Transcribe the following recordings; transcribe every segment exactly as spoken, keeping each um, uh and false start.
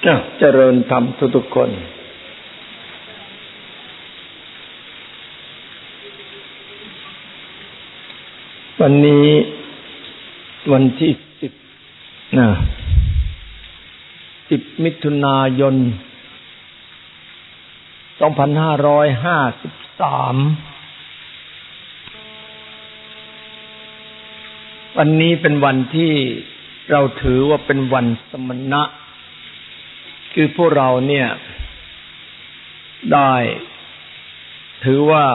เจริญธรรมทุกๆคนวันนี้วันที่สิบนะสิบมิถุนายนสองพันห้าร้อยห้าสิบสามวันนี้เป็นวันที่เราถือว่าเป็นวันสมณะคือพวกเราเนี่ยได้ถือว่า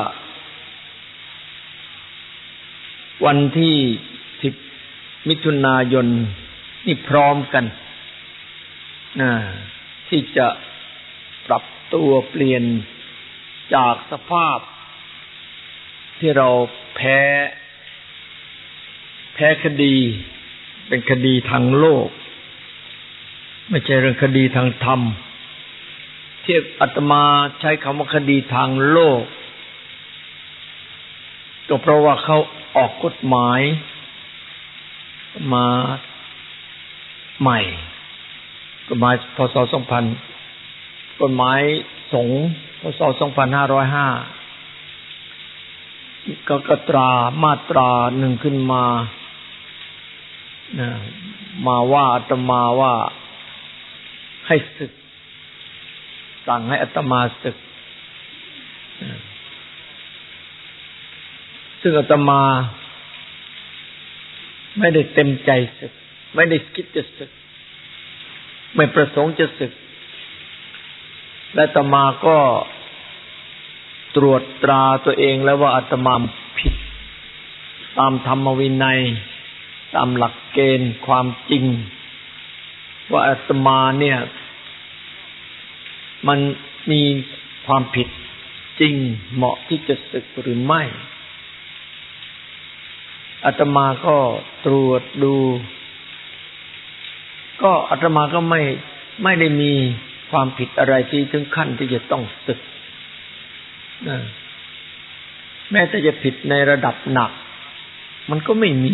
วันที่สิบมิถุนายนนี่พร้อมกันนะที่จะปรับตัวเปลี่ยนจากสภาพที่เราแพ้แพ้คดีเป็นคดีทางโลกไม่ใช่เรื่องคดีทางธรรมที่อาตมาใช้คำว่าคดีทางโลกก็เพราะว่าเขาออกกฎหมายมาใหม่กฎหมายพ.ศ. สองพันกฎหมายสงฆ์พ.ศ. สองพันห้าร้อยห้าก็กตรามาตราหนึ่งขึ้นมานะมาว่าอาตมาว่าให้ศึกสั่งให้อาตมาศึกซึ่งอาตมาไม่ได้เต็มใจศึกไม่ได้คิดจะศึกไม่ประสงค์จะศึกและอาตมาก็ตรวจตราตัวเองแล้วว่าอาตมาผิดตามธรรมวินัยตามหลักเกณฑ์ความจริงว่าอาตมาเนี่ยมันมีความผิดจริงเหมาะที่จะศึกหรือไม่อาตมาก็ตรวจดูก็อาตมาก็ไม่ไม่ได้มีความผิดอะไรที่ถึงขั้นที่จะต้องศึกนะแม้แต่จะผิดในระดับหนักมันก็ไม่มี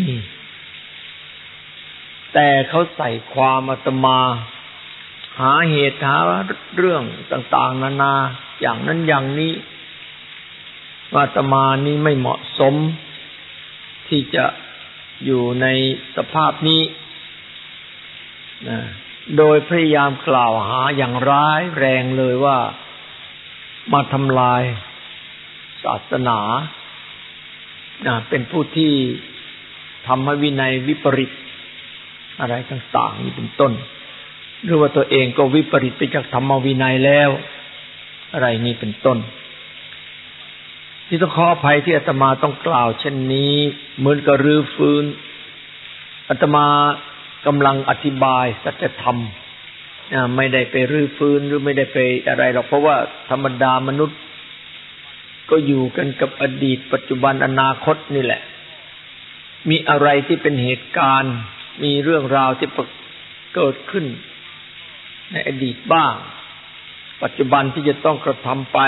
แต่เขาใส่ความอาตมาหาเหตุหาเรื่องต่างๆนานาอย่างนั้นอย่างนี้ว่าอาตมานี้ไม่เหมาะสมที่จะอยู่ในสภาพนี้นะโดยพยายามกล่าวหาอย่างร้ายแรงเลยว่ามาทำลายศาสนานะเป็นผู้ที่ทำให้วินัยวิปริตอะไรต่างๆนี่เป็นต้นหรือว่าตัวเองก็วิปริตไปจากธรรมวินัยแล้วอะไรนี่เป็นต้นที่ต้องขออภัยที่อาตมาต้องกล่าวเช่นนี้เหมือนกับรื้อฟื้นอาตมากำลังอธิบายสัจธรรมไม่ได้ไปรื้อฟื้นหรือไม่ได้ไปอะไรหรอกเพราะว่าธรรมดามนุษย์ก็อยู่กันกับอดีตปัจจุบันอนาคตนี่แหละมีอะไรที่เป็นเหตุการณ์มีเรื่องราวที่เกิดขึ้นในอดีตบ้างปัจจุบันที่จะต้องกระทำไป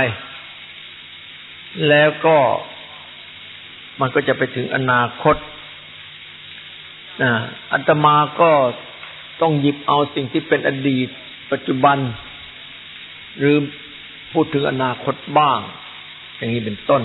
แล้วก็มันก็จะไปถึงอนาคตนะอาตมาก็ต้องหยิบเอาสิ่งที่เป็นอดีตปัจจุบันหรือพูดถึงอนาคตบ้างอย่างนี้เป็นต้น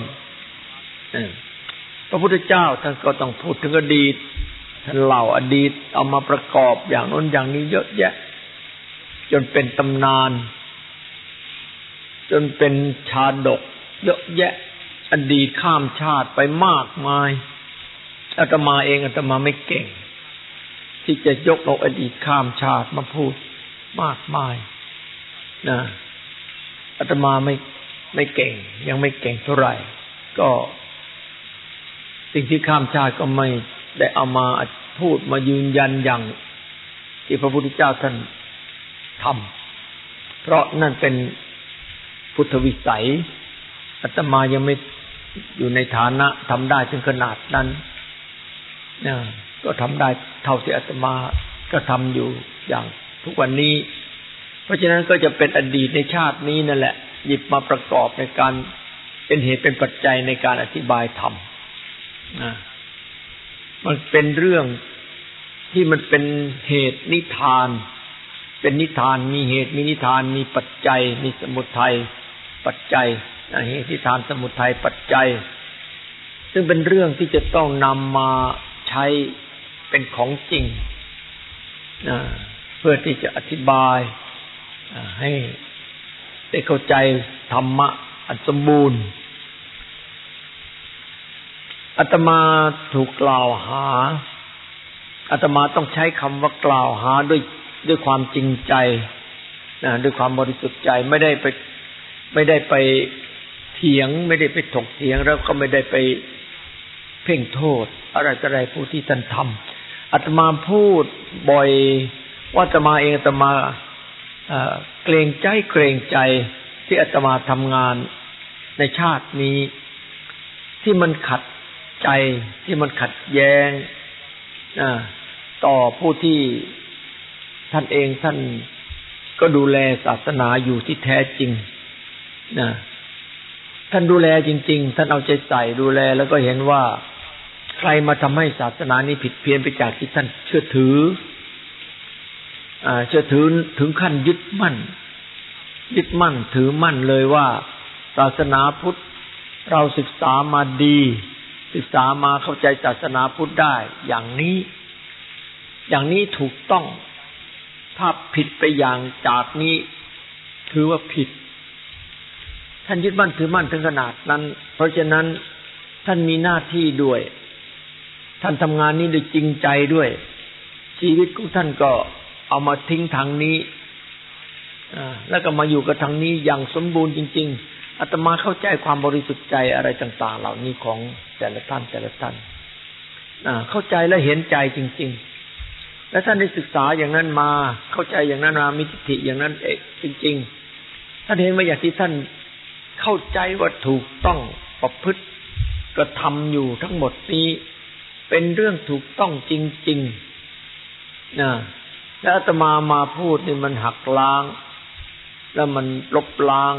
พระพุทธเจ้าท่านก็ต้องพูดถึงอดีตท่านเล่าอดีตเอามาประกอบอย่างโน้นอย่างนี้เยอะแยะจนเป็นตำนานจนเป็นชาดกเยอะแยะอดีตข้ามชาติไปมากมายอาตมาเองอาตมาไม่เก่งที่จะยกเอาอดีตข้ามชาติมาพูดมากมายนะอาตมาไม่ไม่เก่งยังไม่เก่งเท่าไหร่ก็สิ่งที่ข้ามชาติก็ไม่ได้เอามาพูดมายืนยันอย่างที่พระพุทธเจ้าท่านทำเพราะนั่นเป็นพุทธวิสัยอาตมายังไม่อยู่ในฐานะทำได้ถึงขนาดนั้นนะก็ทำได้เท่าที่อาตมาก็ทำอยู่อย่างทุกวันนี้เพราะฉะนั้นก็จะเป็นอดีตในชาตินี้นั่นแหละหยิบมาประกอบในการเป็นเหตุเป็นปัจจัยในการอธิบายธรรมนะมันเป็นเรื่องที่มันเป็นเหตุนิทาน เเป็นนิทานมีเหตุมีนิทานมีปัจจัยมีสมุทัยปัจจัยเหตุนิทานสมุทัยปัจจัยซึ่งเป็นเรื่องที่จะต้องนำมาใช้เป็นของจริงเพื่อที่จะอธิบายให้ได้เข้าใจธรรมะอันสมบูรณ์อาตมาถูกกล่าวหาอาตมาต้องใช้คำว่ากล่าวหาด้วยด้วยความจริงใจนะด้วยความบริสุทธิ์ใจไม่ได้ไปไม่ได้ไปเถียงไม่ได้ไปถกเถียงแล้วก็ไม่ได้ไปเพ่งโทษอะไรต่ออะไรผู้ที่ท่านทำอาตมาพูดบ่อยว่าอาตมาเองอาตมาเกรงใจเกรงใจที่อาตมาทำงานในชาตินี้ที่มันขัดใจที่มันขัดแย้งต่อผู้ที่ท่านเองท่านก็ดูแลศาสนาอยู่ที่แท้จริงนะท่านดูแลจริงๆท่านเอาใจใส่ดูแลแล้วก็เห็นว่าใครมาทำให้ศาสนานี้ผิดเพี้ยนไปจากที่ท่านเชื่อถืออ่าเชื่อถือถึงขั้นยึดมั่นยึดมั่นถือมั่นเลยว่าศาสนาพุทธเราศึกษามาดีศึกษามาเข้าใจศาสนาพุทธได้อย่างนี้อย่างนี้ถูกต้องถ้าผิดไปอย่างจากนี้ถือว่าผิดท่านยึดมั่นถือมั่นถึงขนาดนั้นเพราะฉะนั้นท่านมีหน้าที่ด้วยท่านทำงานนี้ด้วยจริงใจด้วยชีวิตของท่านก็เอามาทิ้งทางนี้แล้วก็มาอยู่กับทางนี้อย่างสมบูรณ์จริงๆอาตมาเข้าใจความบริสุทธิ์ใจอะไรต่างๆเหล่านี้ของแต่ละท่านแต่ละท่านเข้าใจและเห็นใจจริงๆและท่านได้ศึกษาอย่างนั้นมาเข้าใจอย่างนั้นมามีทิฏฐิอย่างนั้นเองจริงๆท่านเห็นว่าอย่างที่ท่านเข้าใจว่าถูกต้องประพฤติกระทำอยู่ทั้งหมดนี้เป็นเรื่องถูกต้องจริงๆนะแล้วอาตมามาพูดนี่มันหักล้างแล้วมันลบล้าง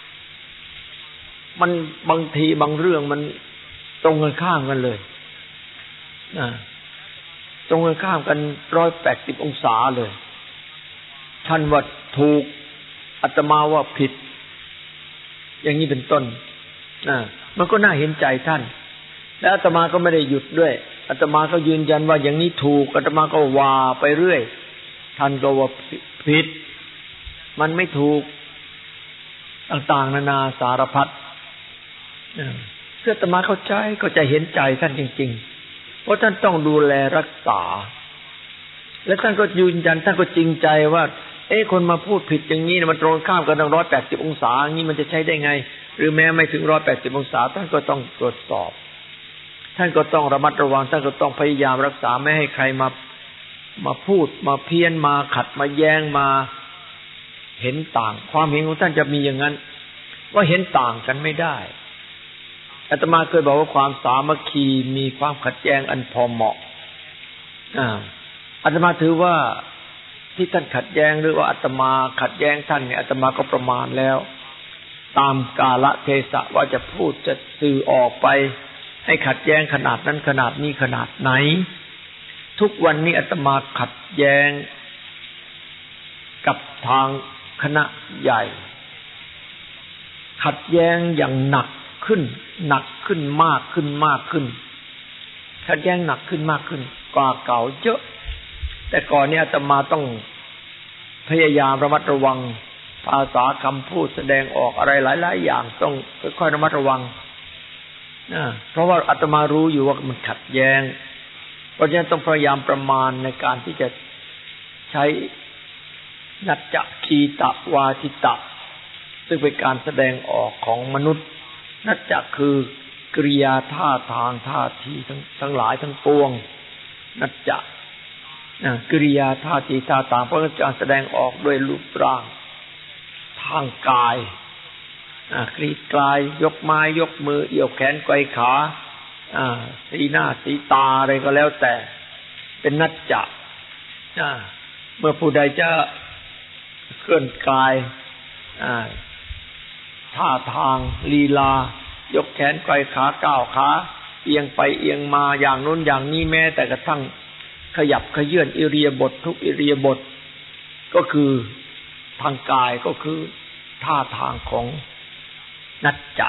มันบางทีบางเรื่องมันตรงกันข้ามกันเลยนะตรงกันข้ามกันร้อยแปดสิบองศาเลยท่านว่าถูกอาตมาว่าผิดอย่างนี้เป็นต้นนะมันก็น่าเห็นใจท่านและอาตมาก็ไม่ได้หยุดด้วยอาตมาก็ยืนยันว่าอย่างนี้ถูกอาตมาก็ว่าไปเรื่อยท่านก็ว่าผิดมันไม่ถูกต่างๆนานาสารพัดเพื่ออาตมาเข้าใจก็จะเห็นใจท่านจริงๆเพราะท่านต้องดูแลรักษาและท่านก็ยืนยันท่านก็จริงใจว่าเอ๊ะคนมาพูดผิดอย่างนี้มันตรงข้ามกันตั้งร้อยแปดสิบองศาอย่างนี้มันจะใช้ได้ไงหรือแม้ไม่ถึงร้อยแปดสิบองศาท่านก็ต้องตรวจสอบท่านก็ต้องระมัดระวังท่านก็ต้องพยายามรักษาไม่ให้ใครมามาพูดมาเพี้ยนมาขัดมาแย้งมาเห็นต่างความเห็นของท่านจะมีอย่างนั้นว่าเห็นต่างกันไม่ได้อาตมาเคยบอกว่าความสามัคคีมีความขัดแย้งอันพอเหมาะอ่าอาตมาถือว่าที่ท่านขัดแย้งหรือว่าอาตมาขัดแย้งท่านเนี่ยอาตมาก็ประมาณแล้วตามกาลเทศะว่าจะพูดจะสื่อออกไปให้ขัดแย้งขนาดนั้นขนาดนี้ขนาดไหนทุกวันนี้อาตมาขัดแย้งกับทางคณะใหญ่ขัดแย้งอย่างหนักขึ้นหนักขึ้นมากขึ้นมากขึ้นขัดแย้งหนักขึ้นมากขึ้นกว่าเก่าเยอะแต่ก่อนนี้อาตมาต้องพยายามระมัดระวังภาษาคำพูดแสดงออกอะไรหลายๆอย่างต้องค่อยๆระมัดระวังนะเพราะว่าอาตมารู้อยู่ว่ามันขัดแย้งเพราะฉะนั้นต้องพยายามประมาณในการที่จะใช้นัจจคีตะวาทิตะซึ่งเป็นการแสดงออกของมนุษย์นัจจะคือกริยาท่าทางท่าทีทั้งทั้งหลายทั้งปวงนัจจะกริยาท่าทีท่าทางเพราะการแสดงออกด้วยรูปร่างทางกายกรีดกลายยกไม้ยกมือเอี่ยวแขนไกวขาสีหน้าสีตาอะไรก็แล้วแต่เป็นนัจจะเมื่อผู้ใดจะเคลื่อนกายท่าทางลีลายกแขนไกวขาก้าวขาเอียงไปเอียงมาอย่างนู้นอย่างนี้แม้แต่กระทั่งขยับขยื่นอิริยาบถทุกอิริยาบถก็คือทางกายก็คือท่าทางของนัจจะ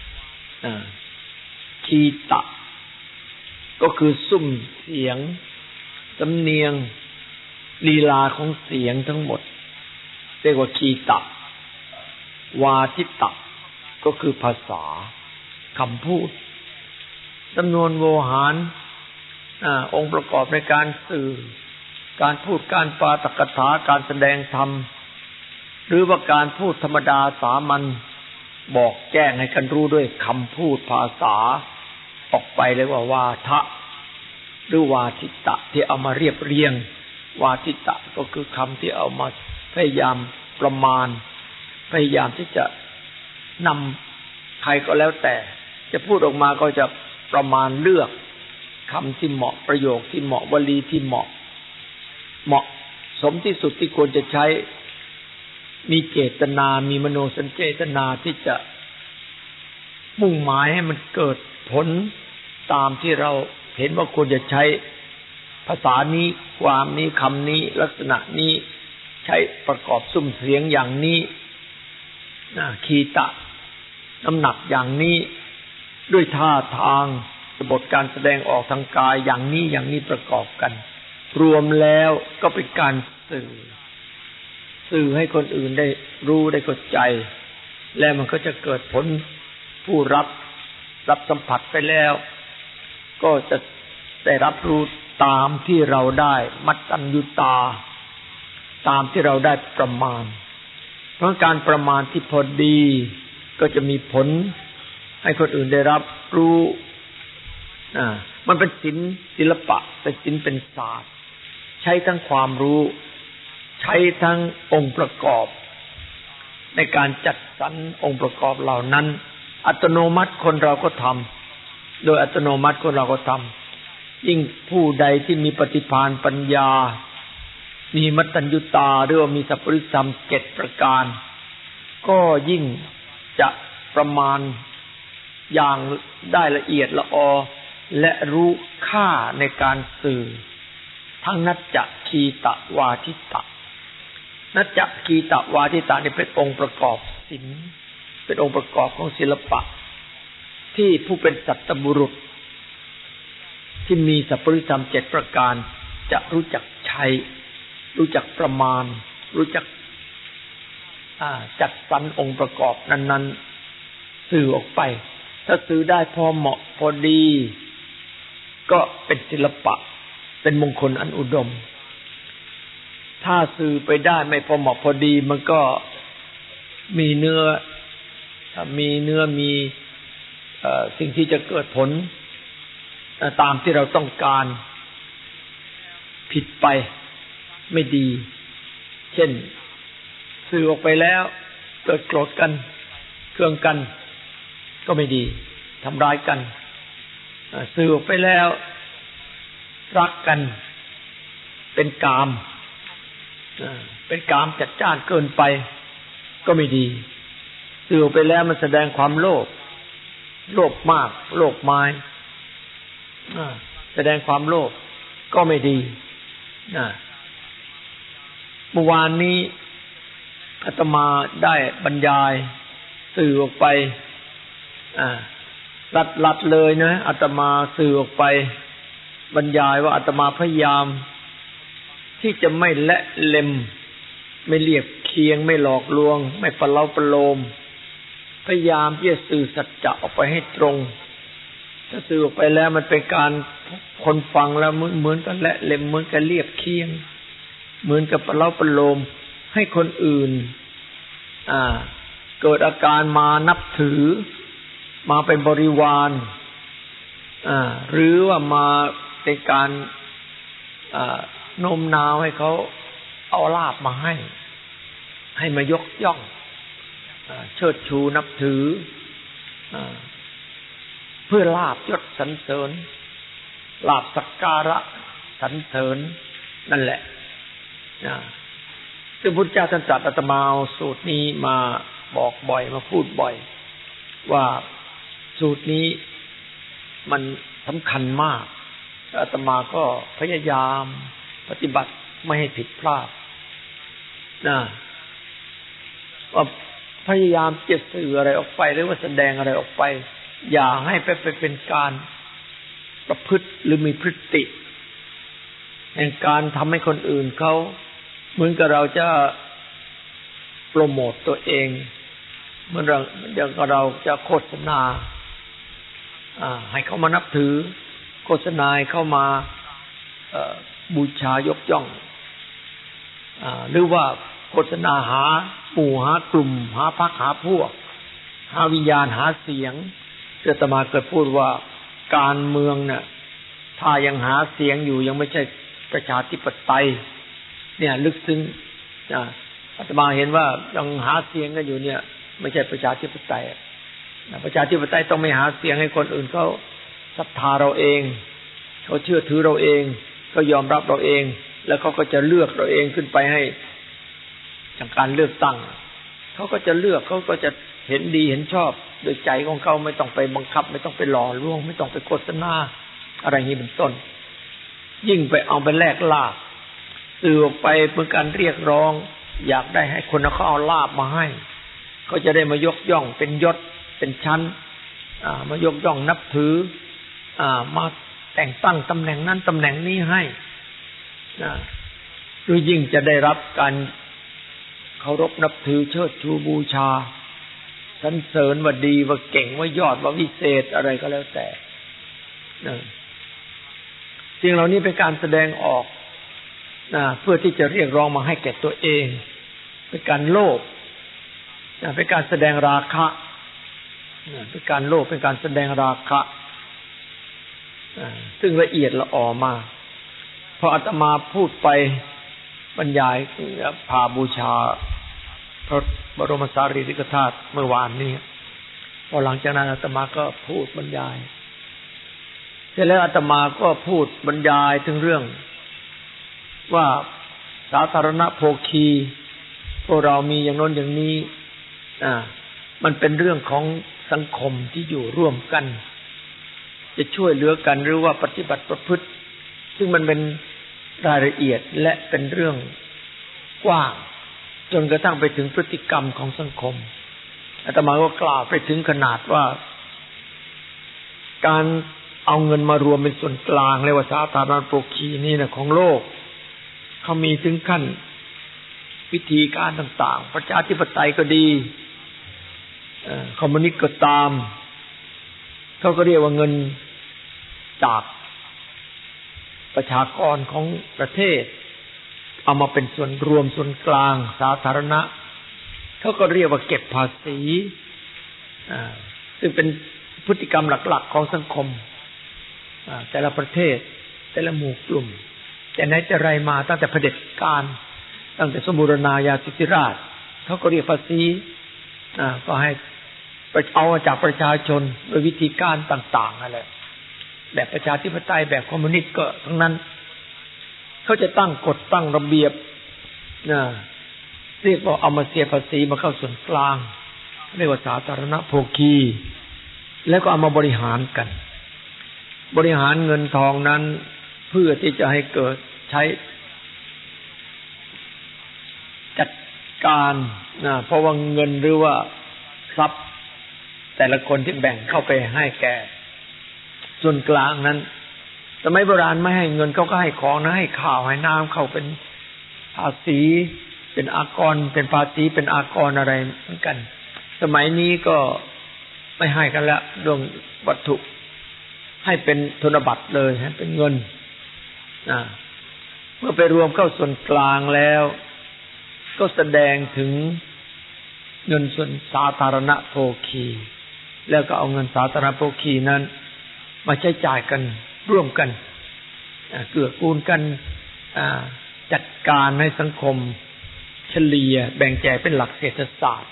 คีตะก็คือซุ้มเสียงสำเนียงลีลาของเสียงทั้งหมดเรียกว่าคีตะวาทิตะก็คือภาษาคำพูดจำนวนโวหารอ่าองค์ประกอบในการสื่อการพูดการปาฐกถาการแสดงธรรมหรือว่าการพูดธรรมดาสามัญบอกแจ้งให้กันรู้ด้วยคำพูดภาษาออกไปเรียกว่าวาทะหรือวาทิตะที่เอามาเรียบเรียงวาทิตะก็คือคำที่เอามาพยายามประมาณพยายามที่จะนำใครก็แล้วแต่จะพูดออกมาก็จะประมาณเลือกคำที่เหมาะประโยคที่เหมาะวลีที่เหมาะเหมาะสมที่สุดที่ควรจะใช้มีเจตนามีมโนสัญเจตนาที่จะมุ่งหมายให้มันเกิดผลตามที่เราเห็นว่าควรจะใช้ภาษานี้ความนี้คำนี้ลักษณะนี้ใช้ประกอบซุ้มเสียงอย่างนี้คีตะน้ำหนักอย่างนี้ด้วยท่าทางบทการแสดงออกทางกายอย่างนี้อย่างนี้ประกอบกันรวมแล้วก็เป็นการสื่อสื่อให้คนอื่นได้รู้ได้เข้าใจและมันก็จะเกิดผลผู้รับรับสัมผัสไปแล้วก็จะได้รับรู้ตามที่เราได้มัตตัญญูตาตามที่เราได้ประมาณเพราะการประมาณที่พอดีก็จะมีผลให้คนอื่นได้รับรู้อ่ามันเป็นศิลป์ศิลปะเป็นศิลป์เป็นศาสตร์ใช้ทั้งความรู้ใช้ทั้งองค์ประกอบในการจัดสรรองค์ประกอบเหล่านั้นอัตโนมัติคนเราก็ทำโดยอัตโนมัติคนเราก็ทำยิ่งผู้ใดที่มีปฏิภาณปัญญามีมัตตัญญูตาหรือว่ามีสัพพุริสธรรมเจ็ดประการก็ยิ่งจะประมาณอย่างได้ละเอียดละออและรู้ค่าในการสื่อทั้งนัจจะคีตะวาทิตะนัจจะคีตะวาทิตะนี่เป็นองค์ประกอบศิลป์เป็นองค์ประกอบของศิลปะที่ผู้เป็นสัตบุรุษที่มีสัพพุริสธรรมเจ็ดประการจะรู้จักใช้รู้จักประมาณรู้จักจัดสรรองค์ประกอบนั้นๆสื่อออกไปถ้าสื่อได้พอเหมาะพอดีก็เป็นศิลปะเป็นมงคลอันอุดมถ้าสื่อไปได้ไม่พอเหมาะพอดีมันก็มีเนื้อถ้ามีเนื้อมีสิ่งที่จะเกิดผลตามที่เราต้องการผิดไปไม่ดีเช่นสื่อออกไปแล้วเกิดโกรธกันเคืองกันก็ไม่ดีทำร้ายกันสื่อออกไปแล้วรักกันเป็นกามเป็นกามจัดจ้านเกินไปก็ไม่ดีสื่อออกไปแล้วมันแสดงความโลภโลภมากโลภมายแสดงความโลภก็ไม่ดีเมื่อวานนี้อาตมาได้บรรยายสื่อออกไปลัดลัดเลยนะอาตมาสื่อออกไปบรรยายว่าอาตมาพยายามที่จะไม่ละเล็มไม่เลียบเคียงไม่หลอกลวงไม่ประเล้าประโลมพยายามที่จะสื่อสัจจะออกไปให้ตรงถ้าสื่อออกไปแล้วมันเป็นการคนฟังแล้วเหมือนกันละเล็มเหมือนกันเลียบเคียงเหมือนกับประเล้าประโลมให้คนอื่นอ่าเกิดอาการมานับถือมาเป็นบริวารอ่าหรือว่ามาเป็นการอ่าโน้มน้าวให้เขาเอาลาภมาให้ให้มายกย่องเชิดชูนับถือเพื่อลาภยศสรรเสริญลาภสักการะสรรเสริญนั่นแหละซึ่งพุทธเจ้าท่านตรัสอาตมาเอาสูตรนี้มาบอกบ่อยมาพูดบ่อยว่าสูตรนี้มันสำคัญมากอาตมาก็พยายามปฏิบัติไม่ให้ผิดพลาดนะว่าพยายามจะสื่ออะไรออกไปหรือว่าแสดงอะไรออกไปอย่าให้ไปเป็นการประพฤติหรือมีพฤติแห่งการทำให้คนอื่นเขาเหมือนกับเราจะโปรโมตตัวเองเหมือนเราอย่างกับเราจะโฆษณาให้เขามานับถือโฆษณาให้เขามาบูชายกย่องหรือว่าโฆษณาหาหมู่หากลุ่มหาพรรคหาพวกหาวิญญาณหาเสียงอาตมาเคยพูดว่าการเมืองเนี่ยถ้ายังหาเสียงอยู่ยังไม่ใช่ประชาธิปไตยเนี่ยลึกซึ้งอาตมาเห็นว่ายังหาเสียงกันอยู่เนี่ยไม่ใช่ประชาธิปไตยประชาธิปไตยต้องไม่หาเสียงให้คนอื่นเขาศรัทธาเราเองเขาเชื่อถือเราเองเขายอมรับเราเองแล้วเขาก็จะเลือกเราเองขึ้นไปให้จากการเลือกตั้งเขาก็จะเลือกเขาก็จะเห็นดีเห็นชอบโดยใจของเขาไม่ต้องไปบังคับไม่ต้องไปหล่อลวงไม่ต้องไปโฆษณาอะไรนี้เป็นต้นยิ่งไปเอาไปแลกลาภสื่อออกไปเพื่อการเรียกร้องอยากได้ให้คนเขาเอาลาภมาให้เขาจะได้มายกย่องเป็นยศเป็นชั้นอ่ามายกย่องนับถืออ่ามาแต่งตั้งตำแหน่งนั้นตำแหน่งนี้ให้นะหรือยิ่งจะได้รับการเคารพนับถือเชิดชูบูชาสรรเสริญว่าดีว่าเก่งว่ายอดว่าวิเศษอะไรก็แล้วแต่นะสิ่งเหล่านี้เป็นการแสดงออกนะเพื่อที่จะเรียกร้องมาให้แก่ตัวเองเป็นการโลภนะเป็นการแสดงราคะนะเป็นการโลภเป็นการแสดงราคะนะซึ่งละเอียดละออมากพออาตมาพูดไปบรรยายพาบูชาพระบรมสารีริกธาตุเมื่อวานนี้พอหลังจากนั้นอาตมาก็พูดบรรยายเสร็จแล้วอาตมาก็พูดบรรยายถึงเรื่องว่าสาธารณโภคีพวกเรามีอย่างโน้นอย่างนี้อ่ามันเป็นเรื่องของสังคมที่อยู่ร่วมกันจะช่วยเหลือกันหรือว่าปฏิบัติประพฤติซึ่งมันเป็นรายละเอียดและเป็นเรื่องกว้างจนกระทั่งไปถึงพฤติกรรมของสังคมอาตมาก็กล่าวไปถึงขนาดว่าการเอาเงินมารวมเป็นส่วนกลางเรียกว่าสาธารณโภคีนี่นะของโลกเขามีถึงขั้นวิธีการต่างๆประชาธิปไตยก็ดีคอมมิวนิสต์ก็ตามเขาก็เรียกว่าเงินจากประชากรของประเทศเอามาเป็นส่วนรวมส่วนกลางสาธารณะเขาก็เรียกว่าเก็บภาษีซึ่งเป็นพฤติกรรมหลักๆของสังคมแต่ละประเทศแต่ละหมู่กลุ่มแต่ไหนแต่ไรมาตั้งแต่เผด็จการตั้งแต่สมบูรณาญาสิทธิราชย์เขาก็เรียกภาษีก็ให้เอาจากประชาชนโดยวิธีการต่างๆอะไรแบบประชาธิปไตยแบบคอมมิวนิสต์ก็ทั้งนั้นเขาจะตั้งกฎตั้งระเบียบนะเรียกว่าเอามาเสียภาษีมาเข้าส่วนกลางเรียกว่าสาธารณโภคีแล้วก็เอามาบริหารกันบริหารเงินทองนั้นเพื่อที่จะให้เกิดใช้จัดการนะเพราะว่าเงินหรือว่าทรัพย์แต่ละคนที่แบ่งเข้าไปให้แก่ส่วนกลางนั้นสมัยโบราณไม่ให้เงินเขาก็ให้ของนะให้ข้าวให้น้ำเข้าเป็นภาษีเป็นอากรเป็นภาษีเป็นอากรอะไรเหมือนกันสมัยนี้ก็ไม่ให้กันแล้วเรื่องวัตถุให้เป็นธนบัตรเลยให้เป็นเงินอ่าเมื่อไปรวมเข้าส่วนกลางแล้วก็แสดงถึงเงินส่วนสาธารณโภคีแล้วก็เอาเงินสาธารณโภคีนั้นมาใช้จ่ายกันร่วมกันเกื้อกูลกันจัดการให้สังคมเฉลี่ยแบ่งแจกเป็นหลักเศรษฐศาสตร์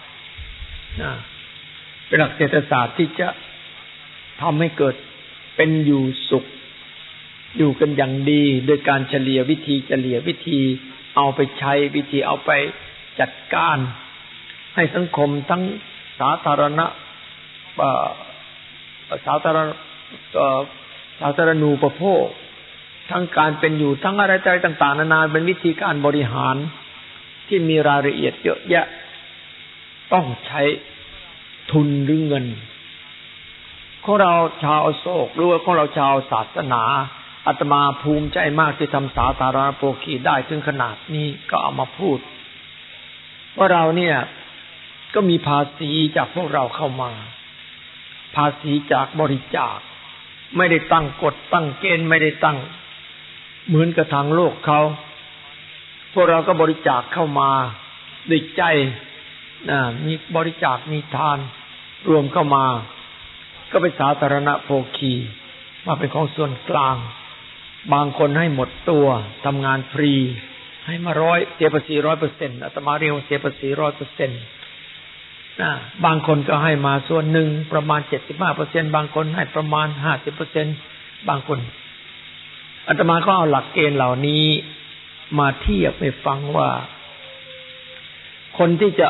เป็นหลักเศรษฐศาสตร์ที่จะทำให้เกิดเป็นอยู่สุขอยู่กันอย่างดีโดยการเฉลี่ยวิธีเฉลี่ยวิธีเอาไปใช้วิธีเอาไปจัดการให้สังคมทั้งสาธารณะสาธารณสาธารณูปโภคทั้งการเป็นอยู่ทั้งอะไรต่างๆนานาเป็นวิธีการบริหารที่มีรายละเอียดเยอะแยะต้องใช้ทุนหรือเงินของเราชาวโศกหรือว่าของเราชาวศาสนาอาตมาภูมิใจมากที่ทำสาธารณโภคีได้ถึงขนาดนี้ก็เอามาพูดว่าเราเนี่ยก็มีภาษีจากพวกเราเข้ามาภาษีจากบริจาคไม่ได้ตั้งกฎตั้งเกณฑ์ไม่ได้ตั้งเหมือนกับทางโลกเขาพวกเราก็บริจาคเข้ามาด้วยใจนะมีบริจาคมีทานรวมเข้ามาก็เป็นสาธารณโภคีมาเป็นของส่วนกลางบางคนให้หมดตัวทำงานฟรีให้มาร้อยเสียภาษีร้อยเปอร์เซ็นต์อาตมาเรียกว่าเสียภาษีร้อยเปอร์เซ็นต์นะบางคนก็ให้มาส่วนหนึ่งประมาณเจ็ดสิบห้าเปอร์เซ็นต์บางคนให้ประมาณห้าสิบเปอร์เซ็นต์บางคนอาตมาก็เอาหลักเกณฑ์เหล่านี้มาเทียบให้ฟังว่าคนที่จะ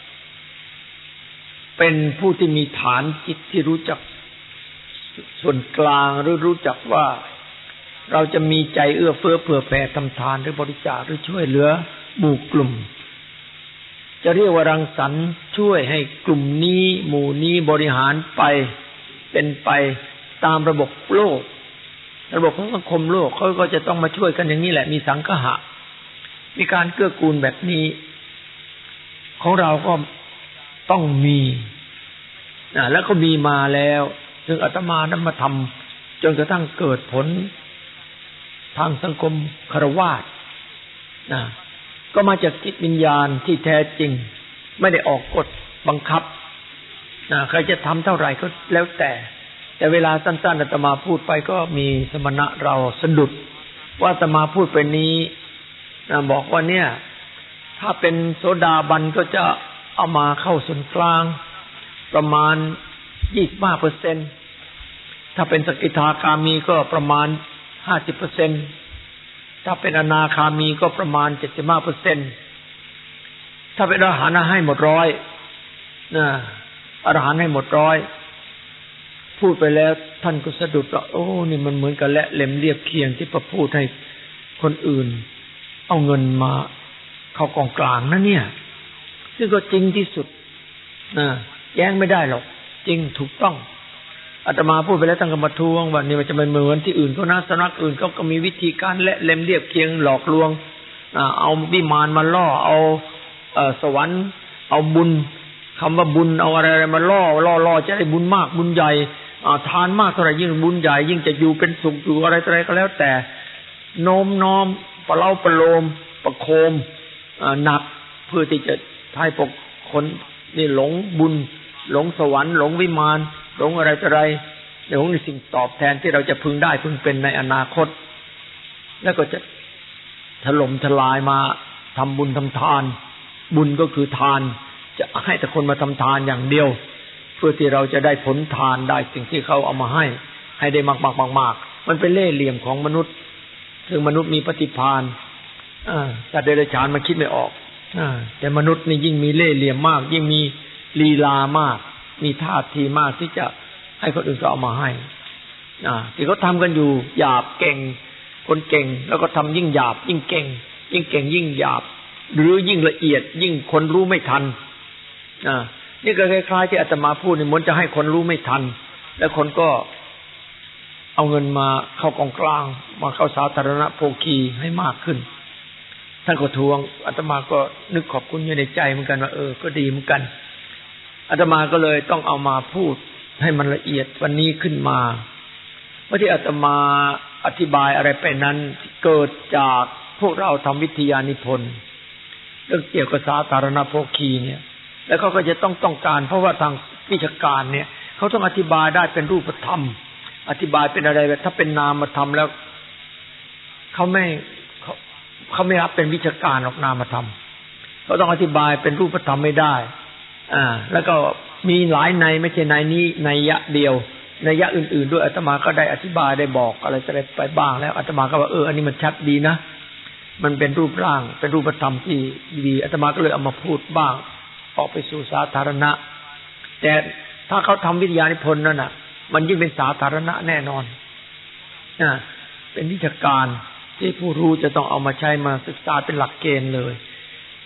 เป็นผู้ที่มีฐานจิตที่รู้จักส่วนกลางหรือรู้จักว่าเราจะมีใจเอื้อเฟื้อเผื่อแผ่ทำทานหรือบริจาคหรือช่วยเหลือหมู่กลุ่มจะเรียกว่ารังสรรค์ช่วยให้กลุ่มนี้หมู่นี้บริหารไปเป็นไปตามระบบโลกระบบของสังคมโลกเขาก็จะต้องมาช่วยกันอย่างนี้แหละมีสังฆะมีการเกื้อกูลแบบนี้ของเราก็ต้องมีนะแล้วก็มีมาแล้วซึ่งอาตมานั้นมาทำจนกระทั่งเกิดผลทางสังคมคฤหัสถ์นะก็มาจากจิตวิญญาณที่แท้จริงไม่ได้ออกกฎบังคับนะใครจะทำเท่าไหร่ก็แล้วแต่แต่เวลาสั้นๆอาตมาพูดไปก็มีสมณะเราสะดุดว่าอาตมาพูดไปนี้นะบอกว่าเนี่ยถ้าเป็นโสดาบันก็จะเอามาเข้าส่วนกลางประมาณ ยี่สิบห้าเปอร์เซ็นต์ ถ้าเป็นสกิทาคามีก็ประมาณ ห้าสิบเปอร์เซ็นต์ ถ้าเป็นอนาคามีก็ประมาณ เจ็ดสิบห้าเปอร์เซ็นต์ ถ้าเป็นอรหันต์ให้หมดร้อยนะอรหันต์ให้หมดร้อยพูดไปแล้วท่านก็สะดุดว่าโอ้นี่มันเหมือนกับและเล่มเรียบเคียงที่ประพูดให้คนอื่นเอาเงินมาเข้ากองกลางนะเนี่ยซึ่งก็จริงที่สุดนะแย้งไม่ได้หรอกจริงถูกต้องอาตมาพูดไปแล้วตั้งกรรมทวงว่านี่มันจะไม่เหมือนที่อื่นเขานะสำนักอื่นเขาก็มีวิธีการและเล่มเรียบเคียงหลอกลวงเอาวิมานมาล่อเอาสวรรค์เอาบุญคำว่าบุญเอาอะไรมาล่อล่อล่อจะได้บุญมากบุญใหญ่ทานมากเท่าไหร่ยิ่งบุญใหญ่ยิ่งจะอยู่เป็นสุขอยู่อะไรอะไรก็แล้วแต่โน้มน้อมประเล่าประโลมประโคมหนักเพื่อที่จะให้พวกคนนี่หลงบุญหลงสวรรค์หลงวิมานหลงอะไรต่ออะไรหลงในสิ่งตอบแทนที่เราจะพึงได้พึงเป็นในอนาคตแล้วก็จะถล่มทลายมาทำบุญทำทานบุญก็คือทานจะให้แต่คนมาทำทานอย่างเดียวเพื่อที่เราจะได้ผลทานได้สิ่งที่เขาเอามาให้ให้ได้มากๆๆๆมันเป็นเล่ห์เหลี่ยมของมนุษย์ซึ่งมนุษย์มีปฏิภาณอ่าแต่เดรัจฉานมันคิดไม่ออกอ่าแต่มนุษย์นี่ยิ่งมีเล่ห์เหลี่ยมมากยิ่งมีลีลามากมีท่าทีมากที่จะให้คนอื่นก็เอามาให้อ่าที่เขาทำกันอยู่หยาบเก่งคนเก่งแล้วก็ทำยิ่งหยาบยิ่งเก่งยิ่งเก่งยิ่งหยาบหรือยิ่งละเอียดยิ่งคนรู้ไม่ทันอ่านี่ก็คล้ายๆที่อาตมาพูดนี่เหมือนจะให้คนรู้ไม่ทันแล้วคนก็เอาเงินมาเข้ากองกลางมาเข้าสาธารณโภคีให้มากขึ้นท่านก็ทวงอาตมาก็นึกขอบคุณอยู่ในใจเหมือนกันว่าเออก็ดีเหมือนกันอาตมาก็เลยต้องเอามาพูดให้มันละเอียดวันนี้ขึ้นมาว่าที่อาตมาอธิบายอะไรไปนั้นเกิดจากพวกเราทำวิทยานิพนธ์เรื่องเกี่ยวกับสาธารณโภคีเนี่ยแล้วเขาก็จะต้องต้องการเพราะว่าทางวิชาการเนี่ยเขาต้องอธิบายได้เป็นรูปธรรมอธิบายเป็นอะไรถ้าเป็นนามธรรมแล้วเขาไม่เขาเขาไม่รับเป็นวิชาการหรอกนามธรรมเขาต้องอธิบายเป็นรูปธรรมไม่ได้อ่าแล้วก็มีหลายในไม่ใช่ในนี้ในยะเดียวในยะอื่นๆด้วยอาตมาก็ได้อธิบายได้บอกอะไรอะไรไปบ้างแล้วอาตมาก็ว่าเอออันนี้มันชัดดีนะมันเป็นรูปร่างเป็นรูปธรรมที่ดีอาตมาก็เลยเอามาพูดบ้างออกไปสู่สาธารณะแต่ถ้าเขาทำวิทยานิพนธ์นั่นน่ะมันยิ่งเป็นสาธารณะแน่นอนอ่าเป็นวิชาการที่ผู้รู้จะต้องเอามาใช้มาศึกษาเป็นหลักเกณฑ์เลย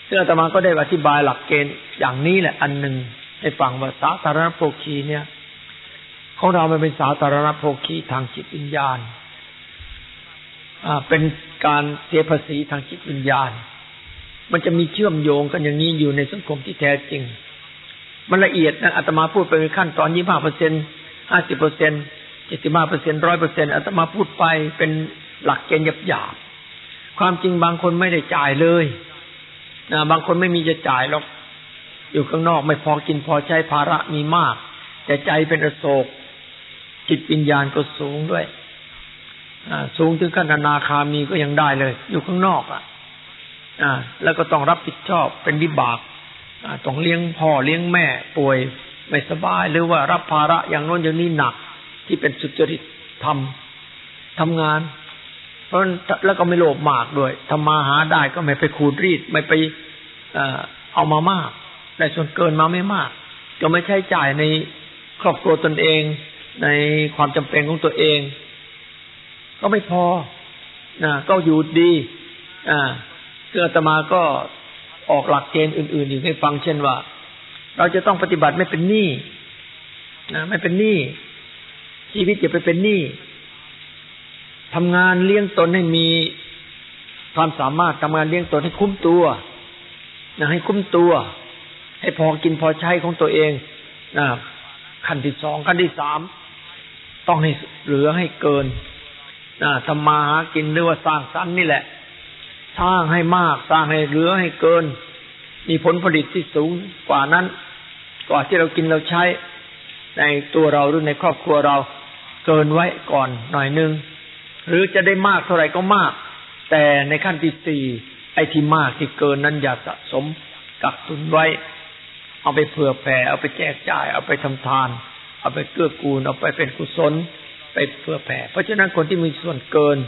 ซึ่งอาตมาก็ได้อธิบายหลักเกณฑ์อย่างนี้แหละอันหนึ่งให้ฟังว่าสาธารณโภคีเนี่ยของเรามันเป็นสาธารณโภคีทางจิตวิญญาณอ่าเป็นการเสียภาษีทางจิตวิญญาณมันจะมีเชื่อมโยงกันอย่างนี้อยู่ในสังคมที่แท้จริงมันละเอียดนะอาตมาพูดไปเป็นขั้นตอน ยี่สิบห้าเปอร์เซ็นต์ ห้าสิบเปอร์เซ็นต์ เจ็ดสิบห้าเปอร์เซ็นต์ หนึ่งร้อยเปอร์เซ็นต์ อาตมาพูดไปเป็นหลักเกณฑ์หยาบๆความจริงบางคนไม่ได้จ่ายเลยนะบางคนไม่มีจะจ่ายหรอกอยู่ข้างนอกไม่พอกินพอใช้ภาระมีมากแต่ใจเป็นอโศกจิตวิญญาณก็สูงด้วยสูงถึงขั้นอนาคามีก็ยังได้เลยอยู่ข้างนอกอ่ะแล้วก็ต้องรับผิดชอบเป็นวิบากต้องเลี้ยงพ่อเลี้ยงแม่ป่วยไม่สบายหรือว่ารับภาระอย่างโน้นอย่างนี้หนักที่เป็นสุจริตทำทำงานเพราะแล้วก็ไม่โลภมากด้วยทำมาหาได้ก็ไม่ไปขูดรีดไม่ไปเอามามากได้ส่วนเกินมาไม่มากก็ไม่ใช้จ่ายในครอบครัวตนเองในความจำเป็นของตัวเองก็ไม่พอนะก็อยู่ดีอ่าคืออาตมาก็ออกหลักเกณฑ์อื่นๆอีกให้ฟังเช่นว่าเราจะต้องปฏิบัติไม่เป็นหนี้นะไม่เป็นหนี้ชีวิตอย่าไปเป็นหนี้ทำงานเลี้ยงตนให้มีความสามารถทำงานเลี้ยงตนให้คุ้มตัวนะให้คุ้มตัวให้พอกินพอใช้ของตัวเองนะขั้นที่สองขั้นที่สามต้องให้เหลือให้เกินนะทำมาหากินหรือว่าสร้างสรรค์นี่แหละสร้างให้มากสร้างให้เหลือให้เกินมีผลผลิตที่สูงกว่านั้นกว่าที่เรากินเราใช้ในตัวเราหรือในครอบครัวเราเกินไว้ก่อนหน่อยนึงหรือจะได้มากเท่าไหร่ก็มากแต่ในขั้นที่สี่ไอ้ที่มากที่เกินนั้นอย่าสะสมกักตุนไว้เอาไปเผื่อแผ่เอาไปแจกจ่ายเอาไปทำทานเอาไปเกื้อกูลเอาไปเป็นกุศลไปเผื่อแผ่เพราะฉะนั้นคนที่มีส่วนเกิน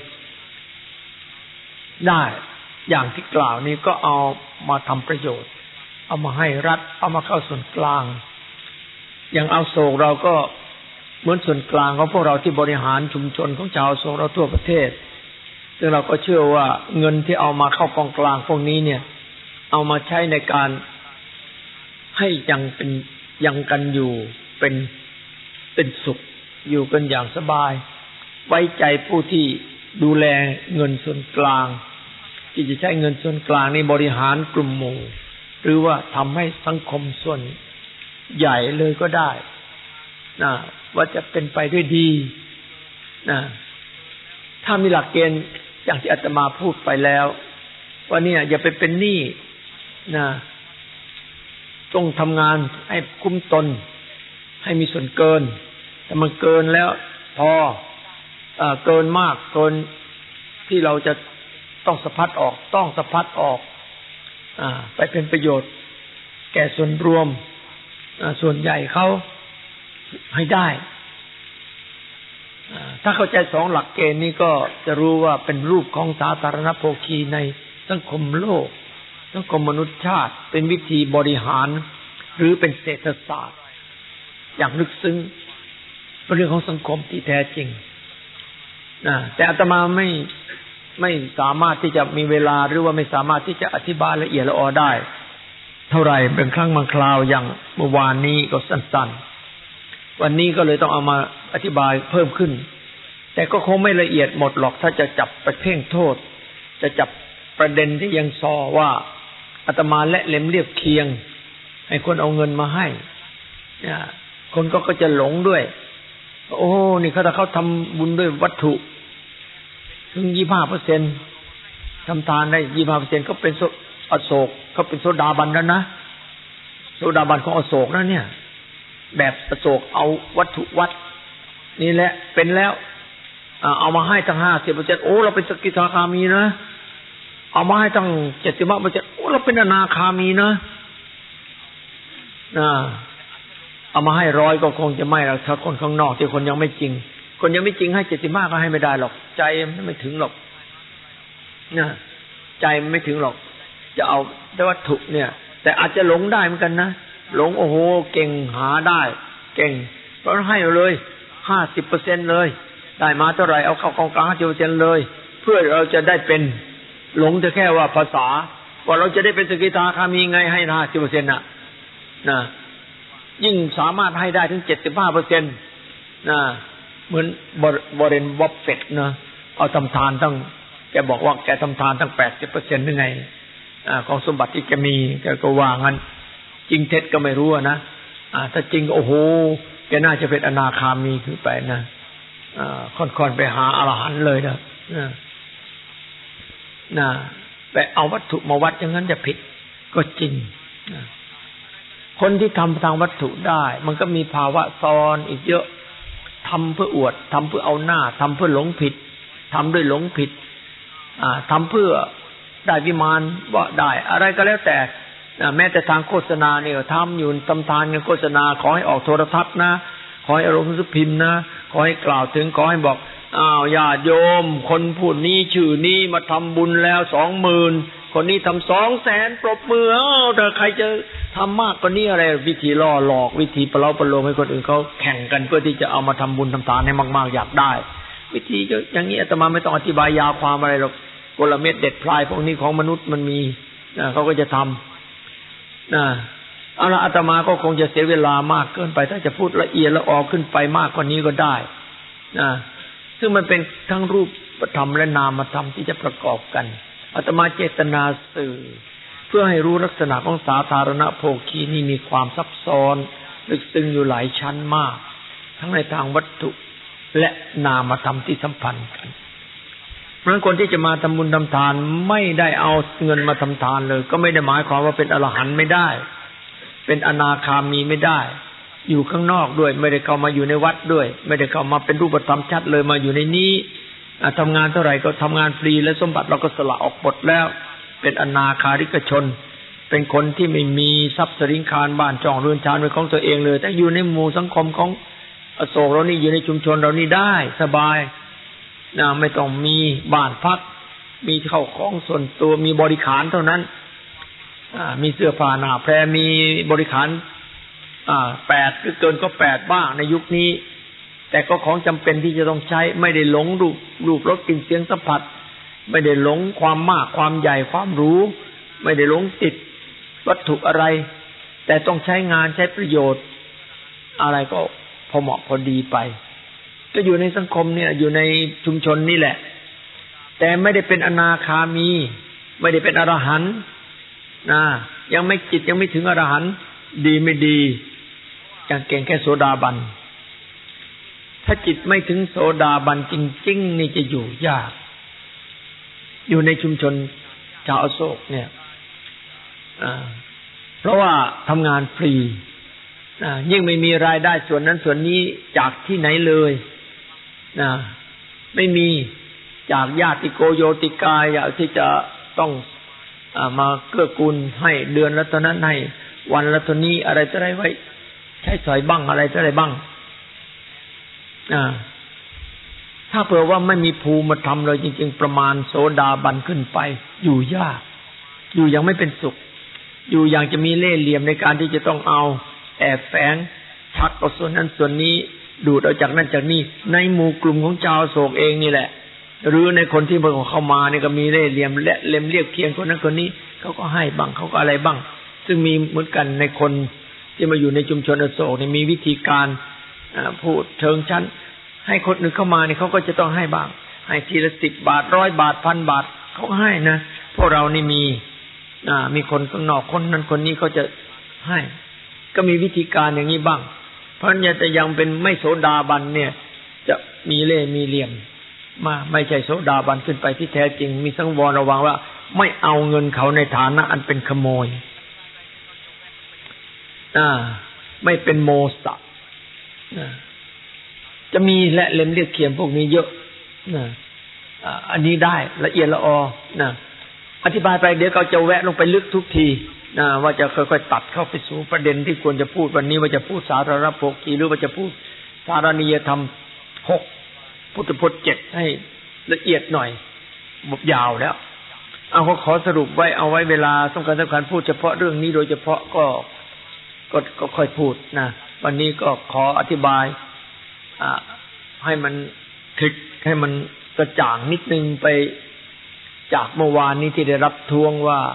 ได้อย่างที่กล่าวนี้ก็เอามาทำประโยชน์เอามาให้รัฐเอามาเข้าส่วนกลางอย่างเอาโศกเราก็เหมือนส่วนกลางของพวกเราที่บริหารชุมชนของชาวโศกเราทั่วประเทศซึ่งเราก็เชื่อว่าเงินที่เอามาเข้ากองกลางพวกนี้เนี่ยเอามาใช้ในการให้ยังเป็นยังกันอยู่เป็นเป็นสุขอยู่กันอย่างสบายไว้ใจผู้ที่ดูแลเงินส่วนกลางที่จะใช้เงินส่วนกลางนี้บริหารกลุ่มหมู่หรือว่าทำให้สังคมส่วนใหญ่เลยก็ได้นะว่าจะเป็นไปด้วยดีนะถ้ามีหลักเกณฑ์อย่างที่อาตมาพูดไปแล้วว่าเนี่ยอย่าไปเป็นหนี้นะต้องทำงานให้คุ้มตนให้มีส่วนเกินแต่มันเกินแล้วพอเอ่อเกินมากเกินที่เราจะต้องสะพัดออกต้องสะพัดออกอ่าไปเป็นประโยชน์แก่ส่วนรวมอ่าส่วนใหญ่เขาให้ได้อ่าถ้าเข้าใจสองหลักเกณฑ์นี้ก็จะรู้ว่าเป็นรูปของสาธารณโภคีในสังคมโลกสังคมมนุษยชาติเป็นวิธีบริหารหรือเป็นเศรษฐศาสตร์อย่างลึกซึ้งเป็นเรื่องของสังคมที่แท้จริงนะแต่อาตมาไม่ไม่สามารถที่จะมีเวลาหรือว่าไม่สามารถที่จะอธิบายละเอียดละออได้เท่าไหร่เป็นครั้งบางคราวอย่างเมื่อวานนี้ก็สั้นๆวันนี้ก็เลยต้องเอามาอธิบายเพิ่มขึ้นแต่ก็คงไม่ละเอียดหมดหรอกถ้าจะจับไปเพ่งโทษจะจับประเด็นที่ยังซอว่าอาตมาและเล็มเรียบเคียงให้คนเอาเงินมาให้คนก็ก็จะหลงด้วยโอ้นี่เขาถ้าเขาทำบุญด้วยวัตถุถึง ยี่สิบห้าเปอร์เซ็นต์ ทำทานได้ ยี่สิบห้าเปอร์เซ็นต์ ก็เป็นอโศกเขาเป็นโสดาบันแล้วนะโสดาบันของอโศกนะเนี่ยแบบอโศกเอาวัตถุวัดนี่แหละเป็นแล้วเอามาให้ตั้ง ห้าสิบเปอร์เซ็นต์ โอ้เราเป็นสกิทาคามีนะเอามาให้ตั้ง เจ็ดสิบเปอร์เซ็นต์ โอ้เราเป็นอนาคามีนะนะเอามาให้ร้อยก็คงจะไม่หรอกถ้าคนข้างนอกที่คนยังไม่จริงคนยังไม่จริงให้เจ็ดสิบห้าก็ให้ไม่ได้หรอกใจมันไม่ถึงหรอกนะใจมันไม่ถึงหรอกจะเอาแต่วัตถุเนี่ยแต่อาจจะหลงได้เหมือนกันนะหลงโอ้โหเก่งหาได้เก่งเพราะให้เลย ห้าสิบเปอร์เซ็นต์ เลยได้มาเท่าไหร่เอาเข้ากองกลาง ห้าสิบเปอร์เซ็นต์ เลยเพื่อเราจะได้เป็นหลงแต่แค่ว่าภาษาว่าเราจะได้เป็นสกิทาคามีไงให้ห้าสิบเปอร์เซ็นต์น่ะนะยิ่งสามารถให้ได้ถึงเจ็ดสิบห้าเปอร์เซ็นต์นะเหมือนบริเวณวอฟเฟตนะเอาทำทานตั้งแกบอกว่าแกทำทานตั้งแปดสิบเปอร์เซ็นต์ยังไงของสมบัติที่แกมีแกก็ว่างั้นจริงเท็จก็ไม่รู้นะถ้าจริงโอ้โหแกน่าจะเป็นอนาคามีขึ้นไปนะค่อนๆไปหาอรหันต์เลยนะนะไปเอาวัตถุมาวัดอย่างนั้นจะผิดก็จริงนะคนที่ทำทางวัตถุได้มันก็มีภาวะซ้อนอีกเยอะทำเพื่ออวดทำเพื่อเอาหน้าทำเพื่อหลงผิดทำด้วยหลงผิดทำเพื่อได้วิมานว่าได้อะไรก็แล้วแต่แม้แต่ทางโฆษณาเนี่ยทำอยู่ตำทานกันโฆษณาขอให้ออกโทรทัศน์นะขอให้อารมณ์สุพิมพ์นะขอให้กล่าวถึงขอให้บอกอ้าวญาติโยมคนพูดนี้ชื่อนี้มาทำบุญแล้วสองหมื่นคนนี้ทำสองแสนปรบมืออ้าวแต่ใครจะทำมากกว่านี้อะไรวิธีล่อหลอกวิธีประเล้าประโลมให้คนอื่นเขาแข่งกันเพื่อที่จะเอามาทำบุญทำทานให้มากๆอยากได้วิธีอย่างนี้อาตมาไม่ต้องอธิบายยาวความอะไรหรอกกลเม็ดเด็ดพลายพวกนี้ของมนุษย์มันมีนะเขาก็จะทำนะเอาละอาตมาก็คงจะเสียเวลามากเกินไปถ้าจะพูดละเอียดละออขึ้นไปมากกว่านี้ก็ได้นะซึ่งมันเป็นทั้งรูปธรรมและนามธรรมที่จะประกอบกันอาตมาเจตนาสื่อเพื่อให้รู้ลักษณะของสาธารณโภคีนี่มีความซับซ้อนลึกซึ้งอยู่หลายชั้นมากทั้งในทางวัตถุและนามธรรมที่สัมพันธ์กันเพราะฉะนั้นคนที่จะมาทำบุญทำทานไม่ได้เอาเงินมาทำทานเลยก็ไม่ได้หมายความว่าเป็นอรหันต์ไม่ได้เป็นอนาคามีไม่ได้อยู่ข้างนอกด้วยไม่ได้เข้ามาอยู่ในวัดด้วยไม่ได้เข้ามาเป็นรูปธรรมชัดเลยมาอยู่ในนี้ทำงานเท่าไหร่ก็ทำงานฟรีและสมบัติเราก็สละออกหมดแล้วเป็นอนาคาริกชนเป็นคนที่ไม่มีทรัพย์สินคารบ้านจ่องเรือนชานเป็นของตัวเองเลยแต่อยู่ในหมู่สังคมของอโศกเรานี่อยู่ในชุมชนเรานี่ได้สบายนะไม่ต้องมีบ้านพักมีเข้าของส่วนตัวมีบริขารเท่านั้นมีเสื้อผ้าหน้าแพรมีบริขารแปดหรือเกินก็แปดบ้างในยุคนี้แต่ก็ของจำเป็นที่จะต้องใช้ไม่ได้หลงรูปรูปรสกลิ่นเสียงสัมผัสไม่ได้หลงความมากความใหญ่ความรู้ไม่ได้หลงติดวัตถุอะไรแต่ต้องใช้งานใช้ประโยชน์อะไรก็พอเหมาะพอดีไปก็อยู่ในสังคมเนี่ยอยู่ในชุมชนนี่แหละแต่ไม่ได้เป็นอนาคามีไม่ได้เป็นอรหันต์นะยังไม่จิตยังไม่ถึงอรหันต์ดีไม่ดียังเก่งแค่โสดาบันถ้าจิตไม่ถึงโสดาบันจริงๆนี่จะอยู่ยากอยู่ในชุมชนชาวอโศกเนี่ยเพราะว่าทำงานฟรียิ่งไม่มีรายได้ส่วนนั้นส่วนนี้จากที่ไหนเลยนะไม่มีจากญาติโกโยติกายอยากที่จะต้องมาเกื้อกูลให้เดือนละเท่านั้นให้วันละเท่านี้อะไรจะได้ไว้ใช้สอยบ้างอะไรจะได้บ้างถ้าเผื่อว่าไม่มีภูมิธรรมเลยจริงๆประมาณโสดาบันขึ้นไปอยู่ยากอยู่ยังไม่เป็นสุขอยู่อย่างจะมีเล่ห์เหลี่ยมในการที่จะต้องเอาแอบแฝงชักเอาส่วนนั้นส่วนนี้ดูดเอาจากนั้นจากนี้ในหมู่กลุ่มของชาวโศกเองนี่แหละหรือในคนที่เพิ่งเข้ามานี่ก็มีเล่ห์เหลี่ยมและเล่มเรียบเคียงคนนั้นคนนี้เขาก็ให้บ้างเขาก็อะไรบ้างซึ่งมีเหมือนกันในคนที่มาอยู่ในชุมชนอโศกนี่มีวิธีการพูดเชิงชั้นให้คนอื่นเข้ามาเนี่ยเขาก็จะต้องให้บ้างให้ทีละสิบบาทร้อยบาทพันบาทเขาให้นะพวกเรานี่มีมีคนข้างนอกคนนั้นคนนี้เขาจะให้ก็มีวิธีการอย่างนี้บ้างเพราะเนี่ยแต่ยังเป็นไม่โสดาบันเนี่ยจะมีเล่ห์มีเหลี่ยมมาไม่ใช่โสดาบันขึ้นไปที่แท้จริงมีสังวรระวังว่าไม่เอาเงินเขาในฐานะอันเป็นขโมยอ่าไม่เป็นโมสะจะมีและเล่มเรียบเคียงพวกนี้เยอะนะอันนี้ได้ละเอียดละออนะอธิบายไปเดี๋ยวเขาจะแวะลงไปลึกทุกทีนะว่าจะค่อยๆตัดเข้าไปสู่ประเด็นที่ควรจะพูดวันนี้ว่าจะพูดสาธารณโภคีหรือว่าจะพูดสารณียธรรมหกพุทธพจน์เจ็ดให้ละเอียดหน่อยบบยาวแล้วเอาขอสรุปไว้เอาไว้เวลาสำคัญสำคัญพูดเฉพาะเรื่องนี้โดยเฉพาะก็ก็ก็ค่อยพูดนะวันนี้ก็ขออธิบายอ่าให้มันคลิกให้มันกระจ่างนิดนึงไปจากเมื่อวานนี้ที่ได้รับทวงว่า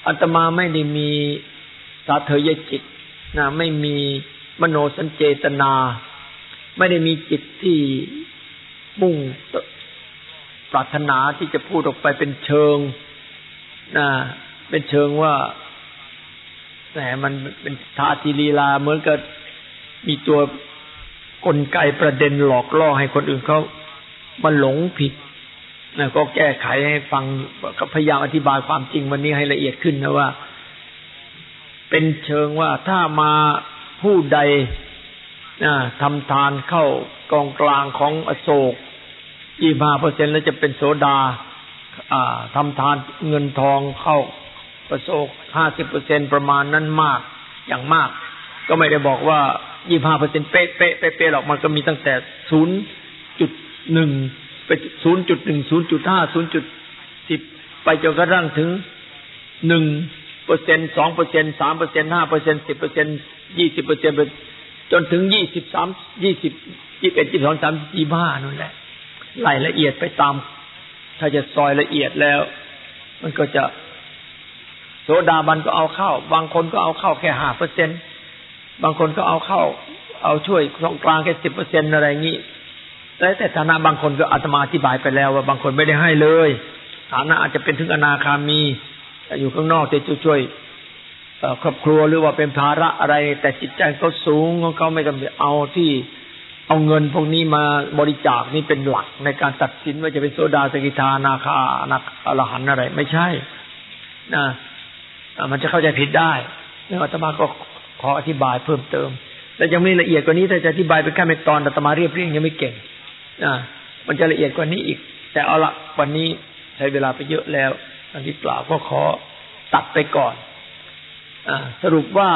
อาตมาไม่ได้มีสาเถยจิตนะไม่มีมโนสัญเจตนาไม่ได้มีจิตที่มุ่งปรารถนาที่จะพูดออกไปเป็นเชิงนะเป็นเชิงว่าแหมมันเป็นท่าทีลีลาเหมือนกับมีตัวกลไกประเด็นหลอกล่อให้คนอื่นเขามาหลงผิดนะก็แก้ไขให้ฟังก็พยายามอธิบายความจริงวันนี้ให้ละเอียดขึ้นนะว่าเป็นเชิงว่าถ้ามาผู้ใดทำทานเข้ากองกลางของอโศก ยี่สิบห้าเปอร์เซ็นต์ แล้วจะเป็นโสดาทำทานเงินทองเข้าอโศก ห้าสิบเปอร์เซ็นต์ ประมาณนั้นมากอย่างมากก็ไม่ได้บอกว่า ยี่สิบห้าเปอร์เซ็นต์ เป๊ะๆเป๊ะๆหรอกมันก็มีตั้งแต่ ศูนย์จุดหนึ่ง ไป ศูนย์จุดหนึ่ง ศูนย์จุดห้า ศูนย์จุดสิบ ไปจนกระทั่งถึง หนึ่งเปอร์เซ็นต์ สองเปอร์เซ็นต์ สามเปอร์เซ็นต์ ห้าเปอร์เซ็นต์ สิบเปอร์เซ็นต์ ยี่สิบเปอร์เซ็นต์ จนถึงยี่สิบสาม ยี่สิบ ยี่สิบเอ็ด ยี่สิบสอง ยี่สิบสาม ยี่สิบห้านั่นแหละรายละเอียดไปตามถ้าจะซอยละเอียดแล้วมันก็จะโสดาบันก็เอาเข้าบางคนก็เอาเข้าแค่ ห้าเปอร์เซ็นต์ บางคนก็เอาเข้าเอาช่วยตรงกลางแค่ สิบเปอร์เซ็นต์ อะไรงี้แล้วแต่ฐานะบางคนก็อาตมาอธิบายไปแล้วว่าบางคนไม่ได้ให้เลยฐานะอาจจะเป็นถึงอนาคามีแต่อยู่ข้างนอกจะช่วยครอบครัวหรือว่าเป็นภาระอะไรแต่จิตใจเขาสูงเขาไม่ต้องเอาที่เอาเงินพวกนี้มาบริจาคนี่เป็นหลักในการตัดสินว่าจะเป็นโสดาสกิทานาคาอนาคาอรหันต์อะไรไม่ใช่นะมันจะเข้าใจผิดได้แล้วอาตมาก็ขออธิบายเพิ่มเติมแต่ยังไม่ละเอียดกว่านี้ถ้าจะอธิบายเป็นขั้นเป็นตอนอาตมาเรียบเรียงยังไม่เก่งนะมันจะละเอียดกว่านี้อีกแต่เอาละวันนี้ใช้เวลาไปเยอะแล้วอันที่กล่าวก็ขอตัดไปก่อนอ่าสรุปว่า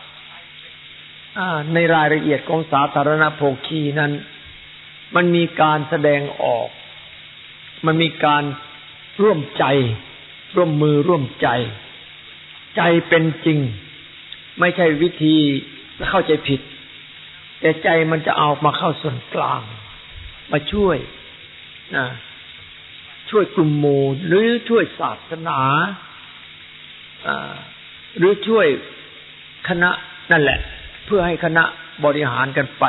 ในรายละเอียดของสาธารณโภคีนั้นมันมีการแสดงออกมันมีการร่วมใจร่วมมือร่วมใจใจเป็นจริงไม่ใช่วิธีเข้าใจผิดแต่ใจมันจะเอามาเข้าส่วนกลางมาช่วยนะช่วยกลุ่มหมู่หรือช่วยศาสนาหรือช่วยคณะนั่นแหละเพื่อให้คณะบริหารกันไป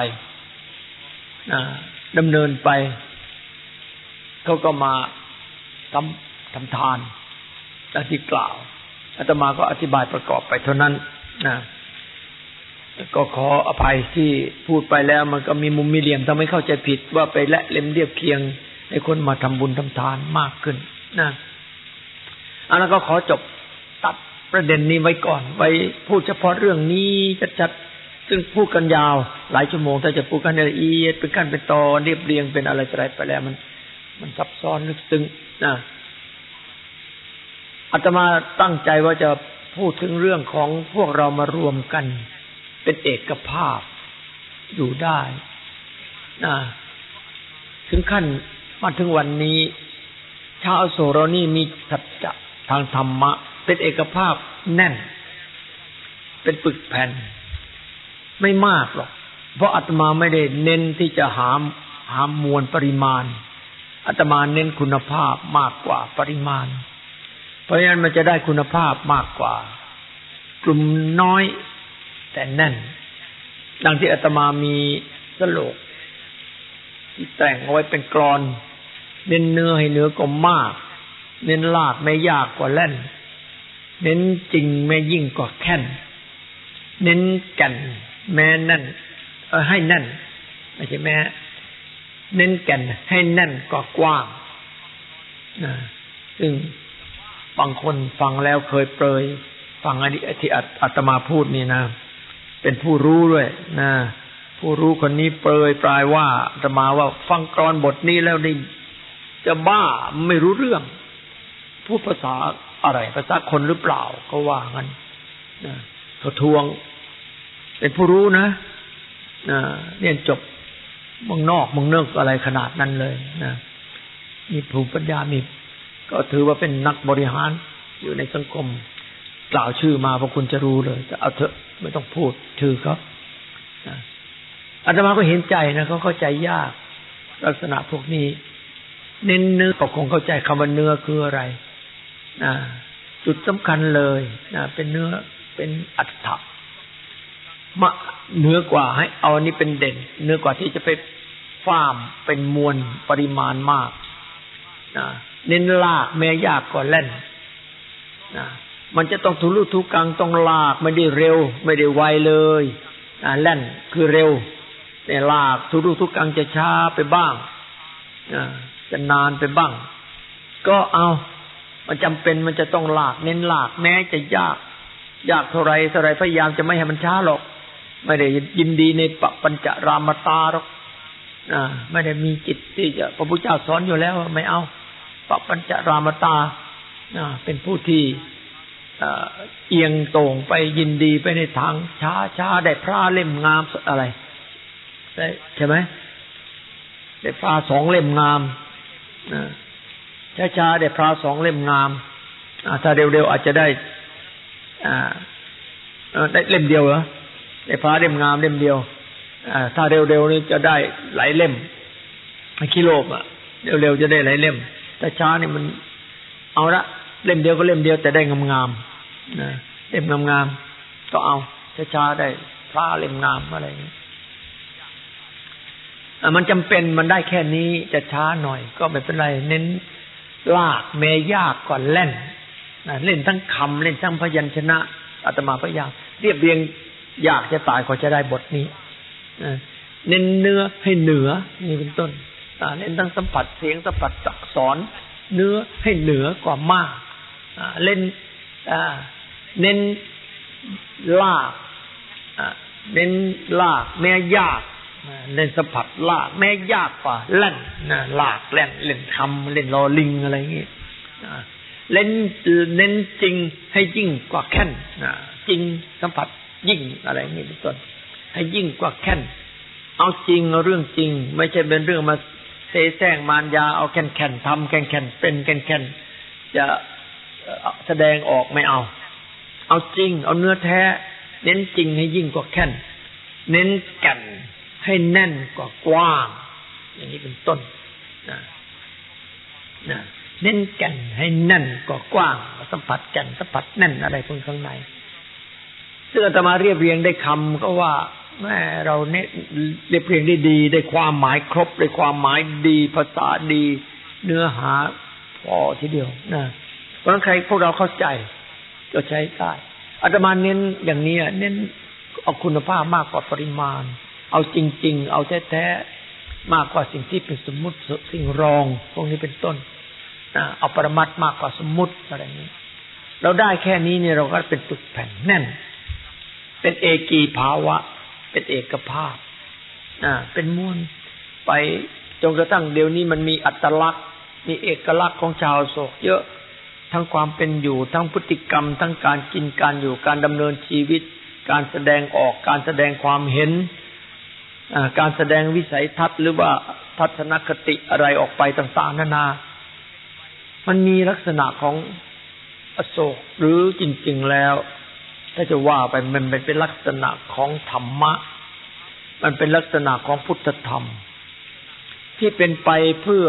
ดำเนินไปเขาก็มาทำทำทานดังที่กล่าวอาตมาก็อธิบายประกอบไปเท่านั้นนะก็ขออภัยที่พูดไปแล้วมันก็มีมุมมีเหลี่ยมทำให้เข้าใจผิดว่าไปและเล่มเรียบเคียงให้คนมาทำบุญทำทานมากขึ้นนะอันนั้นก็ขอจบตัดประเด็นนี้ไว้ก่อนไว้พูดเฉพาะเรื่องนี้ชัดๆซึ่งพูดกันยาวหลายชั่วโมงถ้าจะพูดกันละเอียดเป็นขั้นเป็นตอนเรียบเรียงเป็นอะไรอะไรไปแล้วมันมันซับซ้อนลึกซึ้งนะอาตมาตั้งใจว่าจะพูดถึงเรื่องของพวกเรามารวมกันเป็นเอกภาพอยู่ได้นะถึงขั้นมาถึงวันนี้ชาวอโศกเรานี่มีสัจจะทางธรรมะเป็นเอกภาพแน่นเป็นปึกแผ่นไม่มากหรอกเพราะอาตมาไม่ได้เน้นที่จะหาหามวลปริมาณอาตมาเน้นคุณภาพมากกว่าปริมาณเพราะฉะนั้นมันจะได้คุณภาพมากกว่ากลุ่มน้อยแต่แน่นดังที่อาตมามีสโลกที่แต่งเอาไว้เป็นกลอนเน้นเนื้อให้เนื้อก็มากเน้นลากไม่ยากกว่าแล่นเน้นจริงไม่ยิ่งกว่าแค่นเน้นแก่นแม้แน่นเออให้แน่นไม่ใช่แม้เน้นแก่นให้แน่นกว่ากว้างนะซึ่งบางคนฟังแล้วเคยเปรยฟังอันนี้ที่อาตมาพูดนี่นะเป็นผู้รู้ด้วยนะผู้รู้คนนี้เปรยปลายว่าอาตมาว่าฟังกลอนบทนี้แล้วนี่จะบ้าไม่รู้เรื่องพูดภาษาอะไรภาษาคนหรือเปล่าก็ว่างั้นนะเขาทวงเป็นผู้รู้นะนะเรียนจบเมืองนอกเมืองเนือกอะไรขนาดนั้นเลยนะมีภูมิปัญญามีก็ถือว่าเป็นนักบริหารอยู่ในสังคมกล่าวชื่อมาพวกคุณจะรู้เลยแต่เอาเถอะไม่ต้องพูดชื่อเขาอาตมาก็เห็นใจนะเขาเข้าใจยากลักษณะพวกนี้เน้นเนื้อก็คงเข้าใจคำว่าเนื้อคืออะไรนะจจุดสำคัญเลยนะเป็นเนื้อเป็นอัตถะมะเนื้อกว่าให้เอาอันนี้เป็นเด่นเนื้อกว่าที่จะไปฟ้ามเป็นมวลปริมาณมากนะเน้นลากแม้ยากกว่าเล่นนะมันจะต้องทุลุทุกังต้องลากไม่ได้เร็วไม่ได้ไวเลยนะเล่นคือเร็วแต่ลากทุลุทุกังจะช้าไปบ้างนะจะนานไปบ้างก็เอามันจำเป็นมันจะต้องลากเน้นลากแม้จะยากยากเท่าไรเท่าไรพยายามจะไม่ให้มันช้าหรอกไม่ได้ยินดีในปปัญจรามตาหรอกนะไม่ได้มีจิตที่จะพระพุทธเจ้าสอนอยู่แล้วไม่เอาปปัญจรามตานะเป็นผู้ที่เอียงตรงไปยินดีไปในทางช้าช้าได้พระเล่มงามอะไรใช่ไหมได้พระสองเล่มงามนะช้าช้าได้พระสองเล่มงามถ้าเร็วๆอาจจะได้ได้เล่มเดียวเหรอได้พระเล่มงามเล่มเดียวถ้าเร็วๆนี่จะได้หลายเล่มกิโลบอ่ะเร็วๆจะได้หลายเล่มแต่ช้านี่มันเอาละเล่มเดียวก็เล่มเดียวแต่ได้งามๆนะเล่มงามๆก็เอาช้าๆได้พระเล่มงามอะไรอย่างนี้มันจำเป็นมันได้แค่นี้จะช้าหน่อยก็ไม่เป็นไรเน้นลากแม้ยากก่อนเล่นเล่นทั้งคำเล่นทั้งพยัญชนะอาตมาพยายามเรียบเรียงอยากจะตายก็จะได้บทนี้เน้นเนื้อให้เหนือนี่เป็นต้นเน้นทั้งสัมผัสเสียงสัมผัสอักษรเนื้อให้เหนือกว่ามากเล่นเน้นลากเน้นลากแม้ยากเล่นสัมผัสลากแม้ยากกว่าเล่นนะลากเล่นเล่นคำเล่นลอลิงอะไรอย่างงี้เล่นเน้นจริงให้ยิ่งกว่าแค่นจริงสัมผัสยิ่งอะไรอย่างงี้เป็นต้นให้ยิ่งกว่าแค่นเอาจริงเอาเรื่องจริงไม่ใช่เป็นเรื่องมาเสแสร้งมารยาเอาแค่นแค่นทำแค่นแค่นเป็นแค่นแค่นจะแสดงออกไม่เอาเอาจริงเอาเนื้อแท้เน้นจริงให้ยิ่งกว่าแค่นเน้นแก่นให้แน่นกว่ากว้างอย่างนี้เป็นต้นนะนะเน้นแก่นให้แน่นกว่ากว้างสัมผัสแก่นสัมผัสแน่นอะไรพวกข้างในซึ่งอาตมาเรียบเรียงได้คำก็ว่าแม่เราเนี่ยเรียบเรียงได้ดีได้ความหมายครบได้ความหมายดีภาษาดีเนื้อหาพอทีเดียวนะเพราะฉะนั้นใครพวกเราเข้าใจก็ใช้ได้อาตมาเน้นอย่างนี้เน้นเอาคุณภาพมากกว่าปริมาณเอาจริงๆเอาแท้ๆมากกว่าสิ่งที่เป็นสมมุติสิ่งรองพวกนี้เป็นต้นเอาปรมัตถ์มากกว่าสมมุติอะไรอย่างนี้เราได้แค่นี้เนี่ยเราก็เป็นปึกแผ่นแน่นเป็นเอกีภาวะเป็นเอกภาพเป็นม้วนไปจนกระทั่งเดี๋ยวนี้มันมีอัตลักษณ์มีเอกลักษณ์ของชาวโศกเยอะทั้งความเป็นอยู่ทั้งพฤติกรรมทั้งการกินการอยู่การดำเนินชีวิตการแสดงออกการแสดงความเห็นการแสดงวิสัยทัศน์หรือว่าทัศนคติอะไรออกไปต่างๆนานามันมีลักษณะของอโศกหรือจริงๆแล้วถ้าจะว่าไปมันเป็นลักษณะของธรรมะมันเป็นลักษณะของพุทธธรรมที่เป็นไปเพื่อ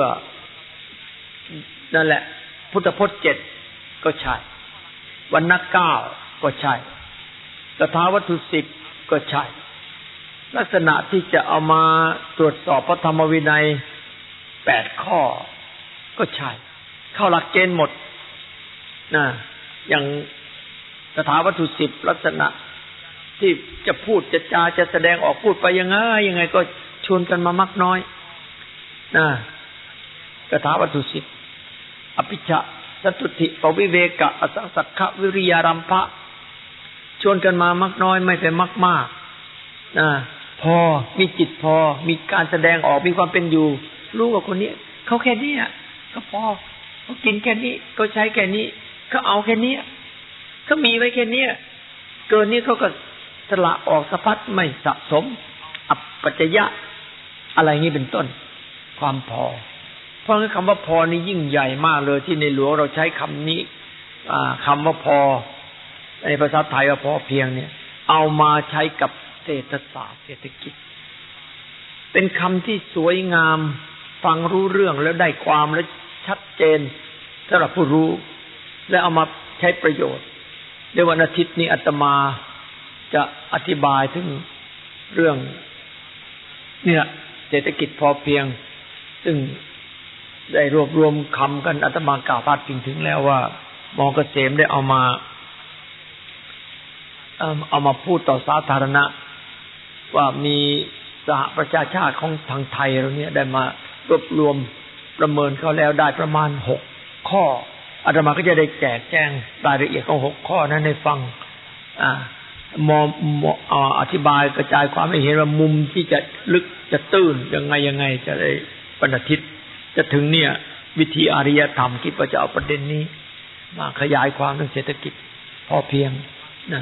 นั่นแหละพุทธพจน์เจ็ดก็ใช่วรรณะเก้าก็ใช่คาถาวัตถุสิบก็ใช่ลักษณะที่จะเอามาตรวจสอบพระธรรมวินัยแปดข้อก็ใช่เข้าหลักเกณฑ์หมดนะอย่างคาถาวัตถุสิบลักษณะที่จะพูดจะจาจะแสดงออกพูดไปยังไงยังไงก็ชวนกันมามักน้อยนะคาถาวัตถุสิบอภิชะสัตตุติปวิเวกะอสังสักขะวิริยารัมภะชวนกันมามักน้อยไม่ไปมักมากนะพอมีจิตพอมีการแสดงออกมีความเป็นอยู่รู้ว่าคนนี้เขาแค่นี้ก็พอเขากินแค่นี้ก็ใช้แค่นี้เขาเอาแค่นี้เขามีไว้แค่นี้เกินนี้เขาก็สละออกสะพัดไม่สะสมอัปปัจจยะอะไรงี้เป็นต้นความพอเพราะงั้นคำว่าพอนี่ยิ่งใหญ่มากเลยที่ในหลวงเราใช้คำนี้คำว่าพอในภาษาไทยว่าพอเพียงเนี่ยเอามาใช้กับเศรษฐศาสตร์เศรษฐกิจเป็นคำที่สวยงามฟังรู้เรื่องแล้วได้ความและชัดเจนสำหรับผู้รู้และเอามาใช้ประโยชน์ในวันอาทิตย์นี้อาตมาจะอธิบายถึงเรื่องเนี่ยเศรษฐกิจพอเพียงซึ่งได้รวบรวมคำกันอาตมากล่าวพาดพิงถึงแล้วว่ามอเกษมได้เอามาเอามาพูดต่อสาธารณะว่ามีสหประชาชาติของทางไทยเราเนี่ยได้มารวบรวมประเมินเขาแล้วได้ประมาณหกข้ออาตมาก็จะได้แจกแจงรายละเอียดของหกข้อนั้นให้ฟังอ่ามอมอธิบายกระจายความให้เห็นว่ามุมที่จะลึกจะตื้นยังไงยังไงจะได้บรรทิตจะถึงเนี่ยวิธีอารยธรรมคิดว่าจะเอาประเด็นนี้มาขยายความเรื่องเศรษฐกิจพอเพียงนะ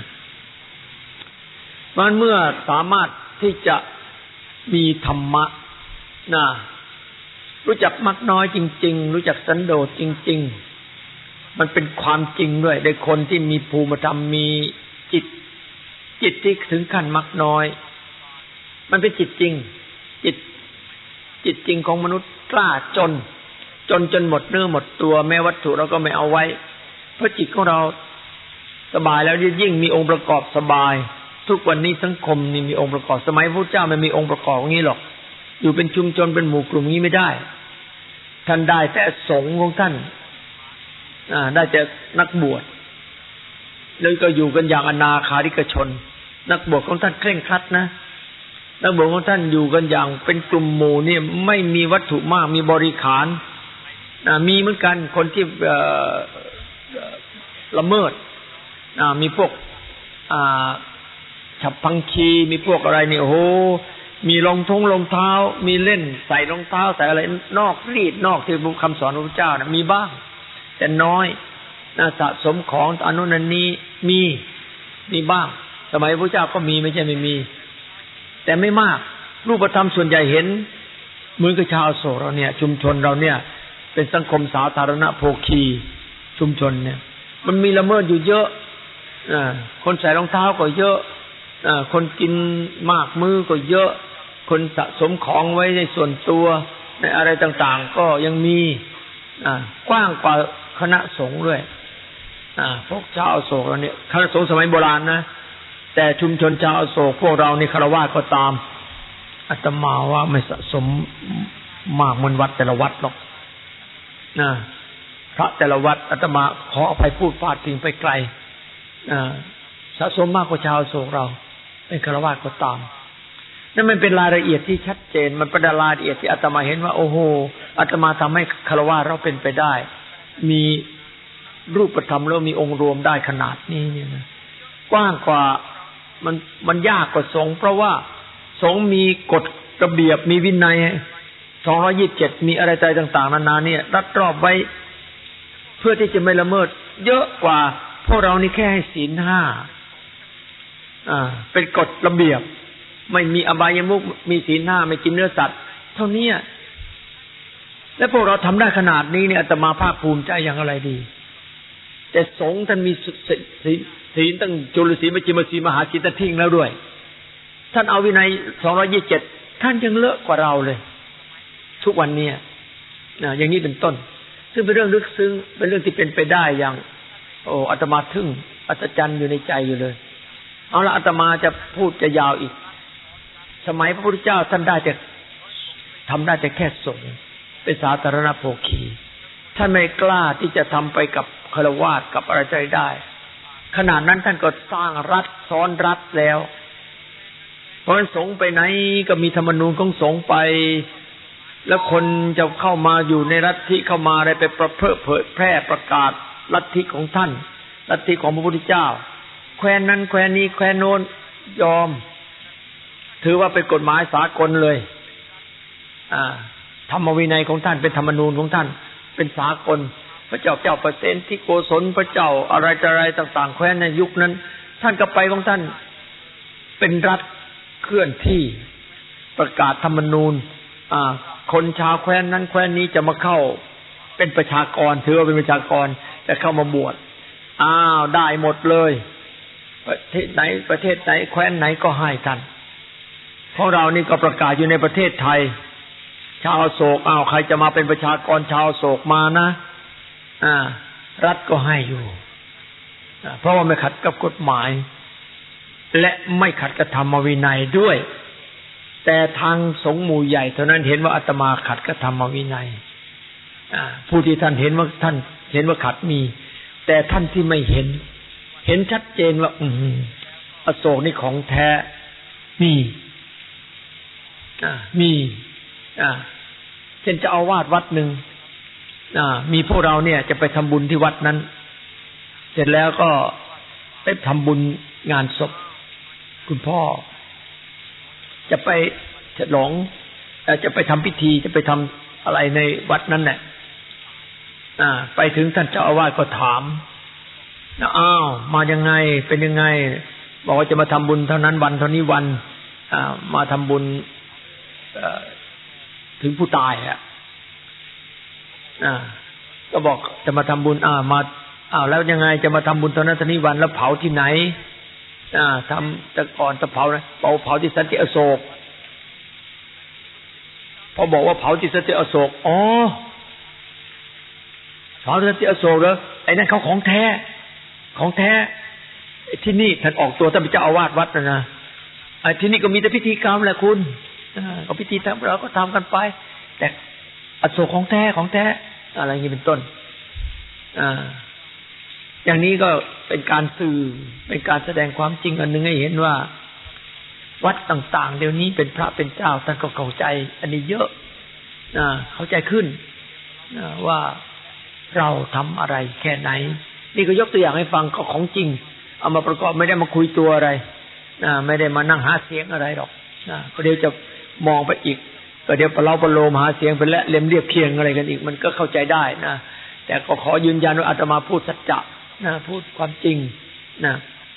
มันเมื่อสามารถที่จะมีธรรมะนะรู้จักมักน้อยจริงๆรู้จักสันโดษจริงๆมันเป็นความจริงด้วยในคนที่มีภูมิธรรมมีจิตจิตที่ถึงขั้นมักน้อยมันเป็นจิตจริงจิตจิตจริงของมนุษย์กล้าจนจนจนหมดเนื้อหมดตัวแม้วัตถุเราก็ไม่เอาไว้เพราะจิตของเราสบายแล้วยิ่งมีองค์ประกอบสบายทุกวันนี้สังคมนี่มีองค์ประกอบสมัยพระเจ้าไม่มีองค์ประกอบอย่างนี้หรอกอยู่เป็นชุมชนเป็นหมู่กลุ่มนี้ไม่ได้ท่านได้แต่สงฆ์ของท่านอ่าได้แต่นักบวชแล้วก็อยู่กันอย่างอนาคาริกชนนักบวชของท่านเคร่งครัดนะนักบวชของท่านอยู่กันอย่างเป็นกลุ่มหมู่นี่ไม่มีวัตถุมากมีบริขารอ่ามีเหมือนกันคนที่เอ่อละเมิดอ่ามีพวกอ่าฉับพังคีมีพวกอะไรเนี่ยโอ้โหมีรองท้องรองเท้ามีเล่นใส่รองเท้าใส่อะไรนอกรีดนอกที่คำสอนของพระเจ้านะมีบ้างแต่น้อยนะสะสมของอนุนันนี้มีมีบ้างสมัยพระเจ้าก็มีไม่ใช่ไม่มีแต่ไม่มากรูปธรรมส่วนใหญ่เห็นเหมือนกับชาวโศกเราเนี่ยชุมชนเราเนี่ยเป็นสังคมสาธารณโภคีชุมชนเนี่ยมันมีละเมิดอยู่เยอะอ่าคนใส่รองเท้าก็เยอะอ่าคนกินมากมื้อก็เยอะคนสะสมของไว้ในส่วนตัวในอะไรต่างๆก็ยังมีอ่ากว้างกว่าคณะสงฆ์ด้วยอ่าพวกชาวอโศกเราเนี่ยคณะสงฆ์สมัยโบราณนะแต่ชุมชนชาวอโศกพวกเราในคฤหัสถ์ก็ตามอาตมาว่าไม่สะสมมากเหมือนวัดแต่ละวัดหรอกนะพระแต่ละวัดอาตมาขออภัยพูดฟาดพิงไปไกลอ่าสะสมมากกว่าชาวอโศกเราเป็นคฤหัสถ์ก็ตามนั่นมันเป็นรายละเอียดที่ชัดเจนมันเป็นรายละเอียดที่อาตมาเห็นว่าโอ้โหอาตมาทำให้คฤหัสถ์เราเป็นไปได้มีรูปธรรมแล้วมีองค์รวมได้ขนาดนี้เนี่ยนะกว้างกว่ามันมันยากกว่าสงฆ์เพราะว่าสงฆ์มีกฎระเบียบมีวินัยสองร้อยยี่สิบเจ็ดมีอะไรใจต่างๆนานาเนี่ยรัดรอบไว้เพื่อที่จะไม่ละเมิดเยอะกว่าพวกเรานี่แค่ให้ศีลห้าอ่าเป็นกฎระเบียบไม่มีอบายมุขมีศีลห้าไม่กินเนื้อสัตว์เท่านี้และพวกเราทำได้ขนาดนี้เนี่ยอาตมาภาคภูมิใจอย่างอะไรดีแต่สงฆ์ท่านมีศีลตั้งจุลศีลมัชฌิมศีลมหาศีลท่านทิ้งแล้วด้วยท่านเอาวินัยสองร้อยยี่สิบเจ็ดท่านยังเลอะกว่าเราเลยทุกวันนี้นะอย่างนี้เป็นต้นซึ่งเป็นเรื่องลึกซึ้งเป็นเรื่องที่เป็นไปได้อย่างโอ้อาตมาทึ่งอัศจรรย์อยู่ในใจอยู่เลยเอาละอาตมาจะพูดจะยาวอีกสมัยพระพุทธเจ้าท่านได้แต่ทำได้แต่แค่สงฆ์เป็นสาธารณโภคีท่านไม่กล้าที่จะทำไปกับฆราวาสกับอะไรใจได้ขนาดนั้นท่านก็สร้างรัฐซ้อนรัฐแล้วเพราะฉะนั้นสงฆ์ไปไหนก็มีธรรมนูญของสงฆ์ไปแล้วคนจะเข้ามาอยู่ในลัทธิเข้ามาอะไรไปประเผยแพร่ประกาศลัทธิของท่านลัทธิของพระพุทธเจ้าแคว้นนั้นแคว้นนี้แคว้นโน้นยอมถือว่าเป็นกฎหมายสากลเลยอ่าธรรมวินัยของท่านเป็นธรรมนูญของท่านเป็นสากลพระเจ้าเจ้าประเสนที่โกศลพระเจ้าอะไรอะไรต่างๆแคว้นในยุคนั้นท่านก็ไปของท่านเป็นรัฐเคลื่อนที่ประกาศธรรมนูญอ่าคนชาวแคว้นนั้นแคว้นนี้จะมาเข้าเป็นประชากรถือว่าเป็นประชากรจะเข้ามาบวชอ้าวได้หมดเลยประเทศไหนประเทศไหนแคว้นไหนก็ให้ท่านพวกเรานี่ก็ประกาศอยู่ในประเทศไทยชาวโศกอ้าวใครจะมาเป็นประชากรชาวโศกมานะอ่ารัฐก็ให้อยู่เพราะว่าไม่ขัดกับกฎหมายและไม่ขัดกับธรรมวินัยด้วยแต่ทางสงฆ์หมู่ใหญ่เท่านั้นเห็นว่าอาตมาขัดกับธรรมวินัยผู้ที่ท่านเห็นว่าท่านเห็นว่าขัดมีแต่ท่านที่ไม่เห็นเห็นชัดเจนว่าอืมอโศกนี่ของแท้มีอ่ามีอ่าเช่นจะเอาวาดวัดหนึ่งอ่ามีพวกเราเนี่ยจะไปทำบุญที่วัดนั้นเสร็จแล้วก็ไปทำบุญงานศพคุณพ่อจะไปฉลองจะไปทำพิธีจะไปทำอะไรในวัดนั้นแหละอ่าไปถึงท่านเจ้าอาวาสก็ถามนะอ้าวมายังไงเป็นยังไงบอกว่าจะมาทำบุญเท่านั้นวันเท่านี้วันอ่ามาทำบุญถึงผู้ตายอ่ะอ่าก็บอกจะมาทำบุญอ่ามาอ้าวแล้วยังไงจะมาทำบุญเท่านั้นเท่านี้วันแล้วเผาที่ไหนอ่าทำแต่ก่อนจะเผานะเผาเผาที่สันติอโศกพอบอกว่าเผาที่สันติอโศกอ๋อเผาที่สันติอโศกเหรอไอ้นั่นเขาของแท้ของแท้ที่นี่ท่านออกตัวท่านเป็นเจ้าอาวาสวัดนะนะไอ้ที่นี่ก็มีแต่พิธีกรรมแหละคุณก็พิธีทำเราก็ทำกันไปแต่อโศกของแท้ของแท้อะไรอย่างนี้เป็นต้นอ่าอย่างนี้ก็เป็นการสื่อเป็นการแสดงความจริงอันหนึ่งให้เห็นว่าวัดต่างๆเดี๋ยวนี้เป็นพระเป็นเจ้าท่านก็เข้าใจอันนี้เยอะนะเข้าใจขึ้นนะว่าเราทำอะไรแค่ไหนนี่ก็ยกตัวอย่างให้ฟังก็ของจริงเอามาประกอบไม่ได้มาคุยตัวอะไรนะไม่ได้มานั่งหาเสียงอะไรหรอกนะก็เดี๋ยวจะมองไปอีกก็เดี๋ยวเราประโลมหาเสียงไปและเล่มเรียบเคียงอะไรกันอีกมันก็เข้าใจได้นะแต่ก็ขอยืนยันว่าอาตมาพูดสัจจะนะพูดความจริงนะ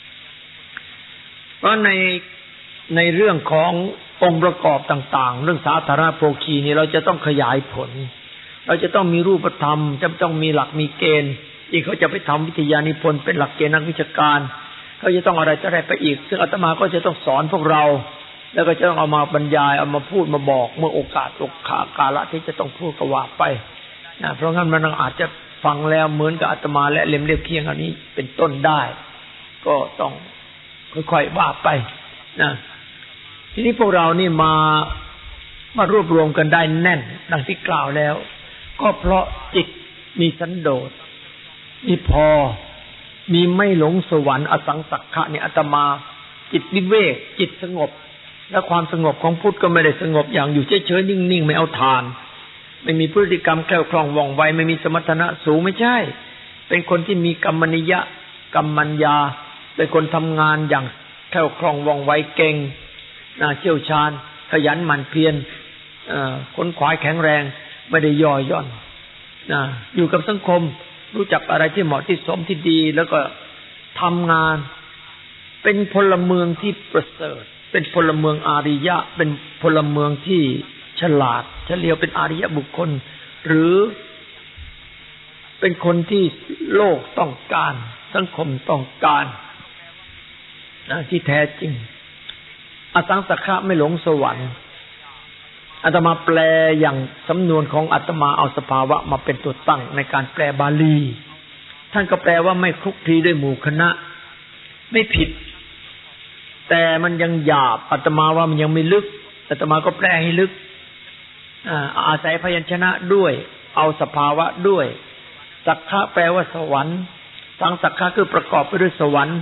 เพราะในในเรื่องขององค์ประกอบต่างๆเรื่องสาธารณโภคีนี่เราจะต้องขยายผลเราจะต้องมีรูปธรรมจะต้องมีหลักมีเกณฑ์ที่เขาจะไปทำวิทยานิพนธ์เป็นหลักเกณฑ์นักวิชาการเขาจะต้องอะไรจะได้ไปอีกซึ่งอาตมาก็จะต้องสอนพวกเราแล้วก็จะต้องเอามาบรรยายเอามาพูดมาบอกเมื่อโอกาสโอกาสกาละที่จะต้องพูดก็ว่าไปนะเพราะงั้นมันอาจจะฟังแล้วเหมือนกับอาตมาและเล่มเรียบเคียงอันนี้เป็นต้นได้ก็ต้องค่อยๆว่าไปนะทีนี้พวกเรานี่มามารวบรวมกันได้แน่นดังที่กล่าวแล้วก็เพราะจิตมีสันโดษมีพอมีไม่หลงสวรรค์อสังสักขะเนี่ยอาตมาจิตวิเวกจิตสงบและความสงบของพุทธก็ไม่ได้สงบอย่างอยู่เฉยๆนิ่งๆไม่เอาทานไม่มีพฤติกรรมแคล่วคล่องว่องไวไม่มีสมรรถนะสูงไม่ใช่เป็นคนที่มีกัมมนิยะกัมมัญญาเป็นคนทำงานอย่างแคล่วคล่องว่องไวเก่งเชี่ยวชาญขยันหมั่นเพียรค้นขวายแข็งแรงไม่ได้ย่อหย่อนอยู่กับสังคมรู้จักอะไรที่เหมาะที่สมที่ดีแล้วก็ทำงานเป็นพลเมืองที่ประเสริฐเป็นพลเมืองอาริยะเป็นพลเมืองที่ฉลาดเฉลียวเป็นอาริยบุคคลหรือเป็นคนที่โลกต้องการสังคมต้องการที่แท้จริงอสังสักขะไม่หลงสวรรค์อาตมาแปลอย่างสำนวนของอาตมาเอาสภาวะมาเป็นตัวตั้งในการแปลบาลีท่านก็แปลว่าไม่คลุกคลีด้วยหมู่คณะไม่ผิดแต่มันยังหยาบอาตมาว่ามันยังไม่ลึกอาตมาก็แปลให้ลึกอาศัยพยัญชนะด้วยเอาสภาวะด้วยสักขะแปลว่าสวรรค์สังสักขะคือประกอบไปด้วยสวรรค์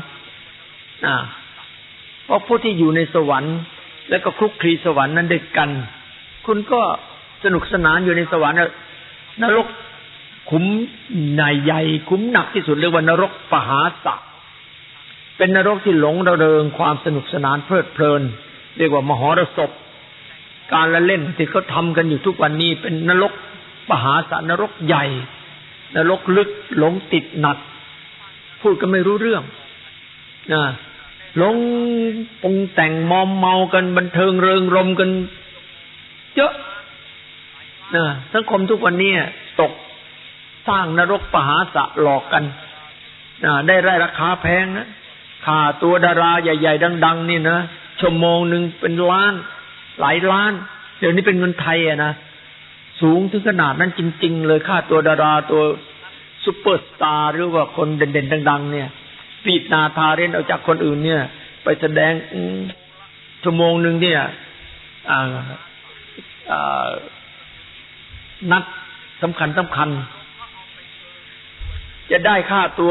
เพราะผู้ที่อยู่ในสวรรค์แล้วก็คลุกคลีสวรรค์นั้นด้วยกันคุณก็สนุกสนานอยู่ในสวรรค์นรกขุมใหญ่ๆขุมหนักที่สุดเรียกว่านรกปหาสะเป็นนรกที่หลงระเริงความสนุกสนานเพลิดเพลินเรียกว่ามหรสพการละเล่นที่เขาทำกันอยู่ทุกวันนี้เป็นนรกปหาสะนรกใหญ่นรกลึกหลงติดหนักพูดก็ไม่รู้เรื่องนะหลงปรุงแต่งมอมเมากันบันเทิงเริงรมกันเยอะนะสังคมทุกวันนี้ตกสร้างนรกปหาสะหลอกกันนะได้ได้ราคาแพงนะค่าตัวดาราใหญ่ๆดังๆนี่นะชั่วโมงหนึ่งเป็นล้านหลายล้านเดี๋ยวนี้เป็นเงินไทยอะนะสูงถึงขนาดนั้นจริงๆเลยค่าตัวดาราตัวซุปเปอร์สตาร์หรือว่าคนเด่นๆดังๆเนี่ยฟีดนาทาเรนเอาจากคนอื่นเนี่ยไปแสดงชั่วโมงหนึ่งเนี่ยนัดสำคัญสำคัญจะได้ค่าตัว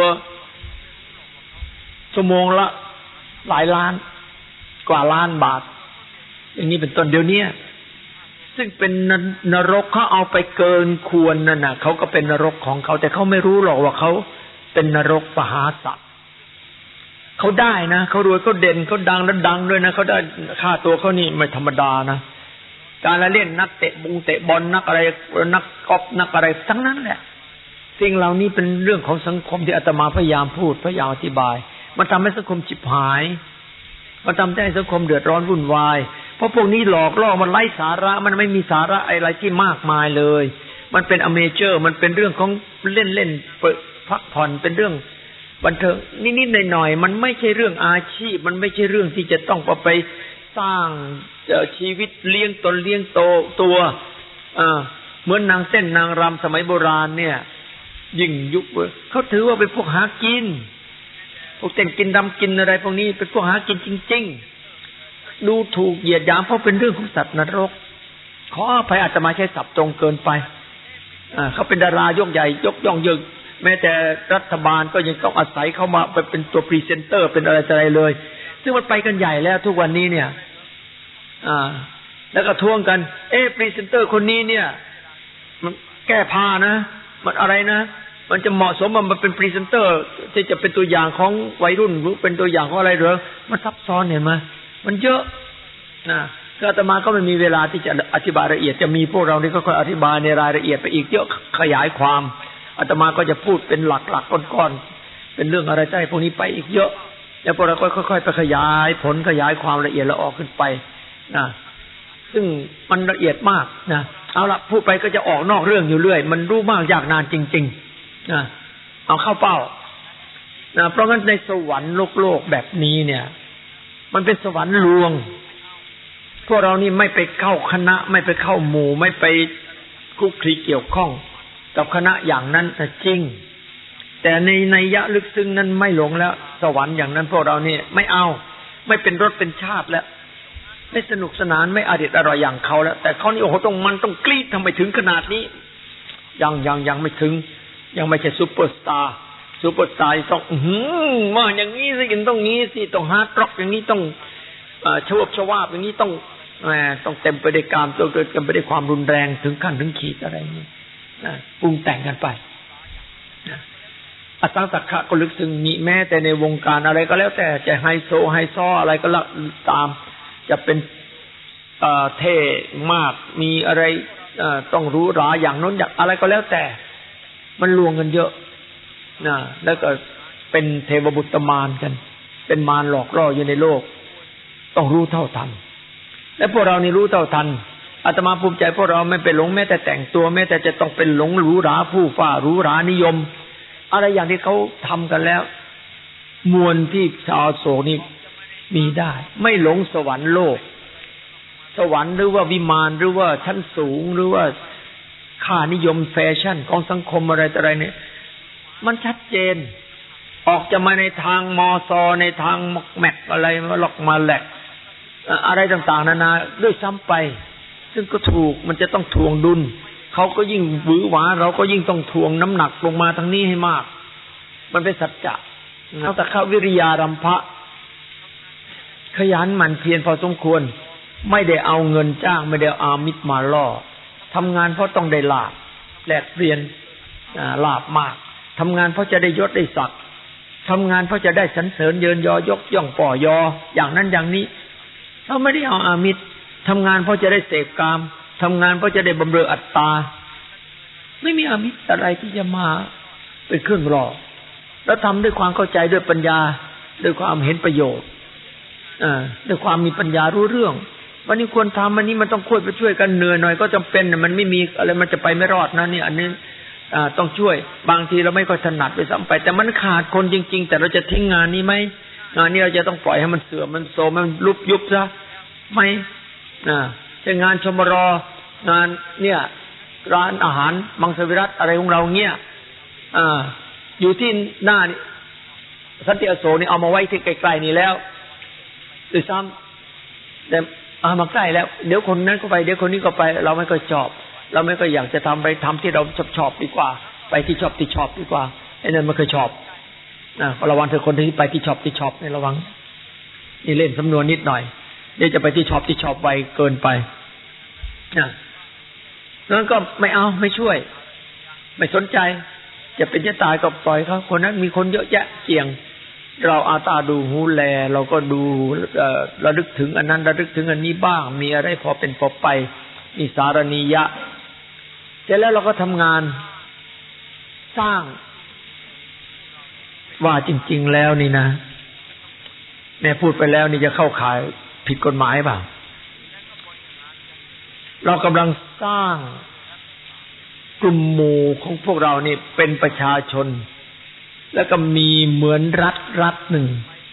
ชั่วโมงละหลายล้านกว่าล้านบาทอย่างนี้เป็นต้นเดี๋ยวนี้ซึ่งเป็นนรกเขาเอาไปเกินควรนั่นน่ะเขาก็เป็นนรกของเขาแต่เขาไม่รู้หรอกว่าเขาเป็นนรกปหาสัตว์เขาได้นะเขารวยเขาเด่นเขาดังและดังด้วยนะเขาได้ค่าตัวเขานี่ไม่ธรรมดานะการละเล่นนักเตะบุงเตะบอลนักอะไรนักกอล์ฟนักอะไรทั้งนั้นแหละสิ่งเหล่านี้เป็นเรื่องของสังคมที่อาตมาพยายามพูดพยายามอธิบายมันทำให้สังคมฉิบหายมันทำให้สังคมเดือดร้อนวุ่นวายเพราะพวกนี้หลอกล่อมันไร้สาระมันไม่มีสาระอะไรที่มากมายเลยมันเป็นอเมเจอร์มันเป็นเรื่องของเล่นๆพักผ่อนเป็นเรื่องบันเทิงนิดๆหน่อยๆมันไม่ใช่เรื่องอาชีพมันไม่ใช่เรื่องที่จะต้องไปสร้างชีวิตเลี้ยงตนเลี้ยงโตตัวเหมือนนางเต้นนางรำสมัยโบราณเนี่ยยิ่งยุคเขาถือว่าเป็นพวกหากินพวกเต้นกินรำกินอะไรพวกนี้เป็นพวกหากินจริงๆดูถูกเหยียดหยามเพราะเป็นเรื่องของสัตว์นรกขออภัยอาตมาใช้ศัพท์ตรงเกินไปเขาเป็นดารายกใหญ่ยกย่องเยินแม้แต่รัฐบาลก็ยังต้องอาศัยเข้ามาไปเป็นตัวพรีเซนเตอร์เป็นอะไรอะไรเลยซึ่งมันไปกันใหญ่แล้วทุกวันนี้เนี่ยอ่าแล้วก็ท้วงกันเอ๊ะพรีเซนเตอร์คนนี้เนี่ยมันแก้ผ้านะมันอะไรนะมันจะเหมาะสมมันเป็นพรีเซนเตอร์ที่จะเป็นตัวอย่างของวัยรุ่นหรือเป็นตัวอย่างของอะไรหรือมันซับซ้อนเห็นไหมมันเยอะนะก็อาตมาก็ไม่มีเวลาที่จะอธิบายละเอียดจะมีพวกเรานี่ก็ค่อยอธิบายในรายละเอียดไปอีกเยอะขยายความอาตมาก็จะพูดเป็นหลักๆก้อนๆเป็นเรื่องอะไรใจพวกนี้ไปอีกเยอะแล้วพวกเราก็ค่อยๆไปขยายผลขยายความละเอียดละออกขึ้นไปนะซึ่งมันละเอียดมากนะเอาละพูดไปก็จะออกนอกเรื่องอยู่เรื่อยมันรู้มากยากนานจริงๆนะเอาเข้าเป้านะเพราะงั้นในสวรรค์โลกโลกแบบนี้เนี่ยมันเป็นสวรรค์ลวงพวกเรานี่ไม่ไปเข้าคณะไม่ไปเข้าหมู่ไม่ไปคลุกคลีเกี่ยวข้องกับคณะอย่างนั้นแต่จริงแต่ในนัยยะลึกซึ้งนั้นไม่หลงแล้วสวรรค์อย่างนั้นพวกเรานี่ไม่เอาไม่เป็นรสเป็นชาติแล้วไม่สนุกสนานไม่อร่อยอร่อยอย่างเขาแล้วแต่เขานี่โอ้โหต้องมันต้องกรี๊ดทำไมถึงขนาดนี้ยังยังยังไม่ถึงยังไม่ใช่ซุปเปอร์สตาร์ซุปเปอร์สตาร์ต้องหืมมาอย่างนี้สิกินต้องงี้สิต้องฮาร์ดร็อกอย่างนี้ต้องชวบชวาบอย่างนี้ต้องแหมต้องเต็มไปด้วยกามต้องเต็มไปด้วยความรุนแรงถึงขั้นถึงขีดอะไรนี่ปรุงแต่งกันไปอสังสักขะก็ลึกซึ้งมีแม้แต่ในวงการอะไรก็แล้วแต่จะไฮโซไฮซ้ออะไรก็ละตามจะเป็นเท่มากมีอะไรต้องรู้ราอย่างนั้นอย่างอะไรก็แล้วแต่มันลวงกันเยอะนะแล้วก็เป็นเทวบุตรมารกันเป็นมารหลอกล่ออยู่ในโลกต้องรู้เท่าทันและพวกเรานี่รู้เท่าทันอาตมาภูมิใจพวกเราไม่ไปหลงแม้แต่แต่งตัวแม้แต่จะต้องเป็นหลงหรูหราผู้ฟ้าหรูหรานิยมอะไรอย่างที่เขาทำกันแล้วมวลที่ชาวโศกนี่มีได้ไม่หลงสวรรค์โลกสวรรค์หรือว่าวิมานหรือว่าชั้นสูงหรือว่าค่านิยมแฟชั่นของสังคมอะไรต่ออะไรเนี่ยมันชัดเจนออกจะมาในทางมอซอในทางแม็กอะไรมาหลอกมาแหลกอะไรต่างๆนานาด้วยซ้ำไปซึ่งก็ถูกมันจะต้องทวงดุลเขาก็ยิ่งหวือหวาเราก็ยิ่งต้องทวงน้ำหนักลงมาทางนี้ให้มากมันเป็นสัจจะเอาแต่ข้าวิริยารัมภะขยันหมั่นเพียรพอสมควรไม่ได้เอาเงินจ้างไม่ได้เอามิตรมาล่อทำงานเพราะต้องได้ลาภแลกเปลี่ยนลาภมากทำงานเพราะจะได้ยศได้ศักดิ์ทำงานเพราะจะได้สรรเสริญเยินยอยกย่องป่อยออย่างนั้นอย่างนี้เราไม่ได้เอาอามิตรทำงานเพราะจะได้เสพกามทำงานเพราะจะได้บำเรออัตตาไม่มีอามิตรอะไรที่จะมาเป็นเครื่องรอแล้วทำด้วยความเข้าใจด้วยปัญญาด้วยความเห็นประโยชน์อ่าด้วยความมีปัญญารู้เรื่องวันนี้ควรทำวันนี้มันต้องคุยไปช่วยกันเหนื่อยหน่อยก็จำเป็นมันไม่มีอะไรมันจะไปไม่รอดนะนี่อันนี้อ่าต้องช่วยบางทีเราไม่ค่อยถนัดไปซ้ำไปแต่มันขาดคนจริงๆแต่เราจะทิ้งงานนี้ไหมงานนี้เราจะต้องปล่อยให้มันเสื่อมมันโทรมมันลุบยุบซะไหมอ่าเช่นงานชมรองานเนี่ยร้านอาหารมังสวิรัติอะไรของเราเงี้ยอ่าอยู่ที่หน้านี่สันติอโศกนี่เอามาไว้ที่ใกล้ๆนี่แล้วด้วยซ้ำแต่เอามาใกล้แล้วเดี๋ยวคนนั้นก็ไปเดี๋ยวคนนี้ก็ไปเราไม่ก็ชอบเราไม่ก็อยากจะทำไปทำที่เราชอบชอบดีกว่าไปที่ชอบที่ชอบดีกว่าไอ้นั่นไม่เคยชอบนะระวังเธอคนที่ไปที่ชอบที่ชอบนี่ระวังนี่เล่นสำนวนนิดหน่อยเดี๋ยวจะไปที่ชอบที่ชอบไวเกินไปนะนั้นก็ไม่เอาไม่ช่วยไม่สนใจจะเป็นจะตายก็ปล่อยเขาคนนั้นมีคนเยอะแยะเกี่ยงเราอาตาดูหูแลเราก็ดูระลึกถึงอันนั้นระลึกถึงอันนี้บ้างมีอะไรพอเป็นพอไปมีสารณียะเสร็จแล้วเราก็ทำงานสร้างว่าจริงๆแล้วนี่นะแม่พูดไปแล้วนี่จะเข้าข่ายผิดกฎหมายเปล่าเรากำลังสร้างกลุ่มหมู่ของพวกเรานี่เป็นประชาชนแล้วก็มีเหมือนรัฐรัฐหนึ่ง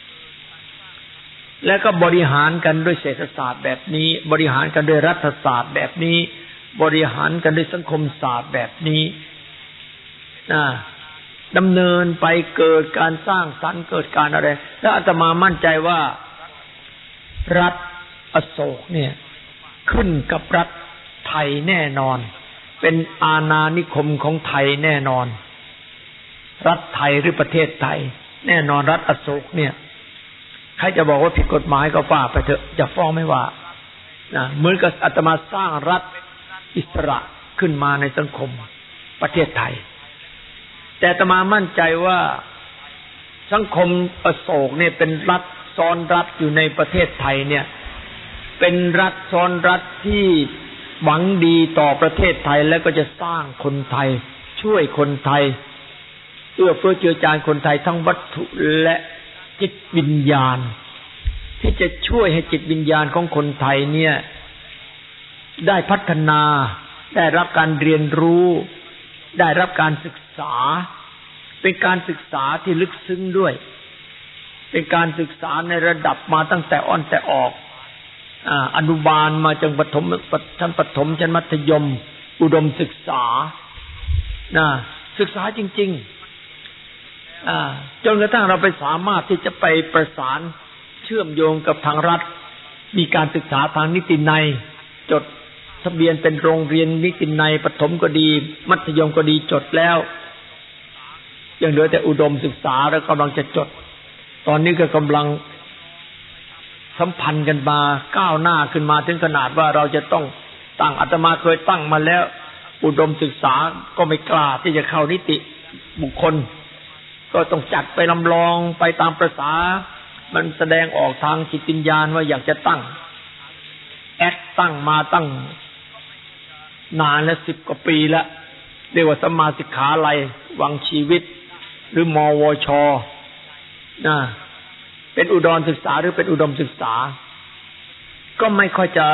แล้วก็บริหารกันด้วยเศรษฐศาสตร์แบบนี้บริหารกันด้วยรัฐศาสตร์แบบนี้บริหารกันด้วยสังคมศาสตร์แบบนี้นะดำเนินไปเกิดการสร้างสรรค์เกิดการอะไรแล้วอาตมามั่นใจว่ารัฐอโศกเนี่ยขึ้นกับรัฐไทยแน่นอนเป็นอาณานิคมของไทยแน่นอนรัฐไทยหรือประเทศไทยแน่นอนรัฐอโศกเนี่ยใครจะบอกว่าผิดกฎหมายก็ว่าไปเถอะจะฟ้องไม่ว่านะเหมือนกับอาตมาสร้างรัฐอิสระขึ้นมาในสังคมประเทศไทยแต่อาตมามั่นใจว่าสังคมอโศกเนี่ยเป็นรัฐซ้อนรัฐอยู่ในประเทศไทยเนี่ยเป็นรัฐซ้อนรัฐที่หวังดีต่อประเทศไทยแล้วก็จะสร้างคนไทยช่วยคนไทยเอื้อเฟื้อเจือจานคนไทยทั้งวัตถุและจิตวิญญาณที่จะช่วยให้จิตวิญญาณของคนไทยเนี่ยได้พัฒนาได้รับการเรียนรู้ได้รับการศึกษาเป็นการศึกษาที่ลึกซึ้งด้วยเป็นการศึกษาในระดับมาตั้งแต่อ่อนแต่ออกอ่าอนุบาลมาจนประถมชั้นประถมชั้นมัธยมอุดมศึกษานะศึกษาจริงๆอ่าจนกระทั่งเราไปสามารถที่จะไปประสานเชื่อมโยงกับทางรัฐมีการศึกษาทางนิตินัยจดทะเบียนเป็นโรงเรียนนิตินัยประถมก็ดีมัธยมก็ดีจดแล้วยังเหลือแต่อุดมศึกษาแล้วกำลังจะจดตอนนี้ก็กำลังสัมพันธ์กันมาก้าวหน้าขึ้นมาถึงขนาดว่าเราจะต้องตั้งอาตมาเคยตั้งมาแล้วอุดมศึกษาก็ไม่กล้าที่จะเข้านิติบุคคลก็ต้องจัดไปลำลองไปตามประสามันแสดงออกทางจิตวิญญาณว่าอยากจะตั้งแอดตั้งมาตั้งนานแล้วสิบกว่าปีแล้วเรียกว่าสัมมาสิกขาลัยวังชีวิตหรือมวชนะเป็นอุดมศึกษาหรือเป็นอุดมศึกษาก็ไม่ค่อยจะ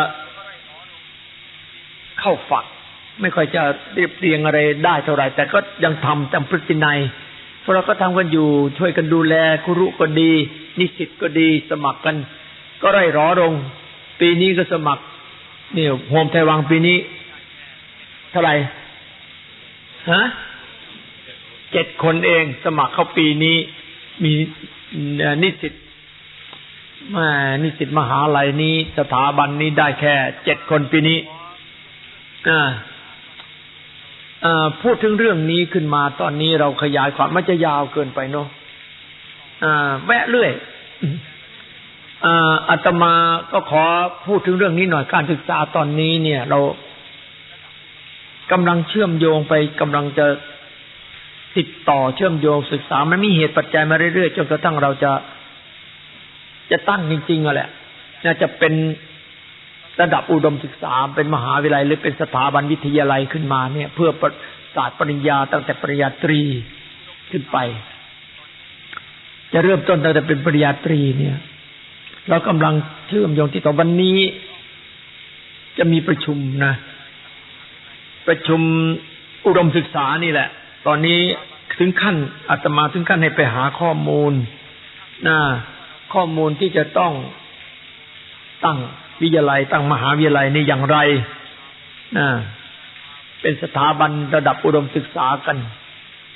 เข้าฝักไม่ค่อยจะเรียบเรียงอะไรได้เท่าไหร่แต่ก็ยังทำตามพฤตินัยพวกเราก็ทำกันอยู่ช่วยกันดูแลครูก็ดีนิสิตก็ดีสมัครกันก็ไร่ร้อรงปีนี้ก็สมัครนี่โฮมไทยวังปีนี้เท่าไหร่ฮะเจ็ดคนเองสมัครเข้าปีนี้มีนิสิตมานิสิตมหาลัยนี้สถาบันนี้ได้แค่เจ็ดคนปีนี้อ่าอ่าพูดถึงเรื่องนี้ขึ้นมาตอนนี้เราขยายความมันจะยาวเกินไปเนาะอ่าแวะเรื่อยอ่าอาตมาก็ขอพูดถึงเรื่องนี้หน่อยการศึกษาตอนนี้เนี่ยเรากำลังเชื่อมโยงไปกำลังจะติดต่อเชื่อมโยงศึกษามันมีเหตุปัจจัยมาเรื่อยๆจนกระทั่งเราจะจะตั้งจริงๆอ่ะแหละน่าจะเป็นระดับอุดมศึกษาเป็นมหาวิทยาลัยหรือเป็นสถาบันวิทยาลัยขึ้นมาเนี่ยเพื่อศาสตร์ปริญญาตั้งแต่ปริญญาตรีขึ้นไปจะเริ่มต้นตั้งแต่เป็นปริญญาตรีเนี่ยเรากำลังเชื่อมโยงที่ต่อวันนี้จะมีประชุมนะประชุมอุดมศึกษานี่แหละตอนนี้ถึงขั้นอาตมาถึงขั้นให้ไปหาข้อมูลนะข้อมูลที่จะต้องตั้งวิทยาลัยตั้งมหาวิทยาลัยนี่อย่างไรนะเป็นสถาบันระดับอุดมศึกษากัน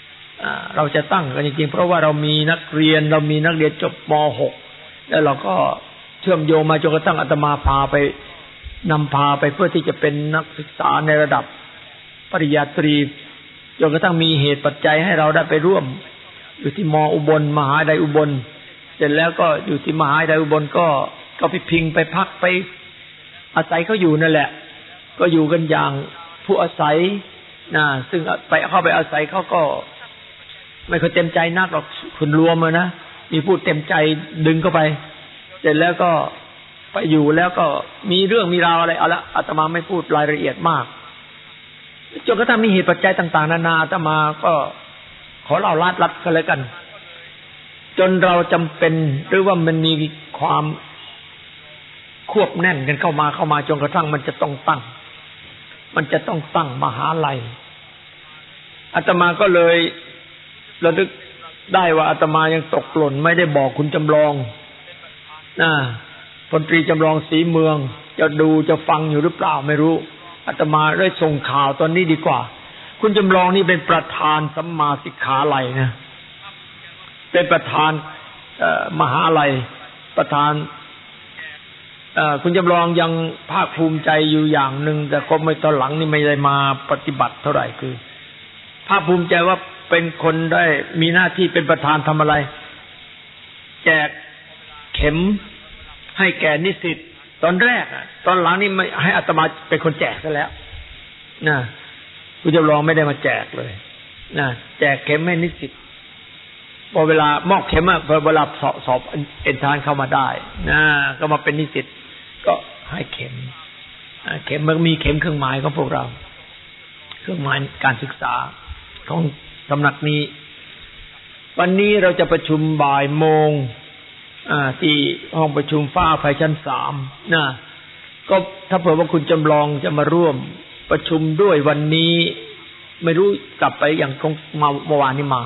เราจะตั้งกันจริงๆเพราะว่าเรามีนักเรียนเรามีนักเรียนจบม หกแล้วเราก็เชื่อมโยงมาจนกระทั่งอาตมาพาไปนำพาไปเพื่อที่จะเป็นนักศึกษาในระดับปริญญาตรีจนกระทั่งมีเหตุปัจจัยให้เราได้ไปร่วมอยู่ที่มอุบลมหาวิทยาลัยอุบลเสร็จแล้วก็อยู่ที่มหาวิทยาลัยอุบลก็ก็ไปพิงไปพักไปอาศัยเขาอยู่นั่นแหละก็อยู่กันอย่างผู้อาศัยนะซึ่งไปเข้าไปอาศัยเขาก็ไม่ค่อยเต็มใจนักหรอกคุณรวมเลยนะมีผู้เต็มใจดึงเข้าไปเสร็จแล้วก็ไปอยู่แล้วก็มีเรื่องมีราวอะไรเอาละอาตมาไม่พูดรายละเอียดมากจนกระทั่งมีเหตุปัจจัยต่างๆนานาอาตมาก็ขอเล่าลัดลัดกันเลยกันจนเราจำเป็นหรือว่ามันมีความควบแน่นกันเข้ามาเข้ามาจนกระทั่งมันจะต้องตั้งมันจะต้องตั้งมหาลัยอาตมาก็เลยระลึกได้ว่าอาตมายังตกหล่นไม่ได้บอกคุณจำลองนะพลตรีจำลองศรีเมืองจะดูจะฟังอยู่หรือเปล่าไม่รู้อาตมาได้ส่งข่าวตอนนี้ดีกว่าคุณจำลองนี่เป็นประธานสัมมาสิกขาลัยนะเป็นประธานมหาลัยประธานคุณจำลองยังภาคภูมิใจอยู่อย่างหนึ่งแต่ก็ไม่ตอนหลังนี่ไม่ได้มาปฏิบัติเท่าไหร่คือภาคภูมิใจว่าเป็นคนได้มีหน้าที่เป็นประธานทำอะไรแจกเข็มให้แก่นิสิตตอนแรกอ่ะตอนหลังนี่ไม่ให้อาตมาเป็นคนแจกซะแล้วนะคุณจำลองไม่ได้มาแจกเลยนะแจกเข็มให้นิสิตพอเวลามอบเข็มอ่ะพอเวลาสอบสอบเอนทรานเข้ามาได้นะก็มาเป็นนิสิตก็ให้เข็มเข็มมันมีเข็มเครื่องหมายของพวกเราเครื่องหมายการศึกษาของสำนักนี้วันนี้เราจะประชุมบ่ายโมงที่ห้องประชุมฟ้าไฟชั้นสามนะก็ถ้าเผื่อว่าคุณจำลองจะมาร่วมประชุมด้วยวันนี้ไม่รู้กลับไปอย่างมาเมื่อวานนี้มา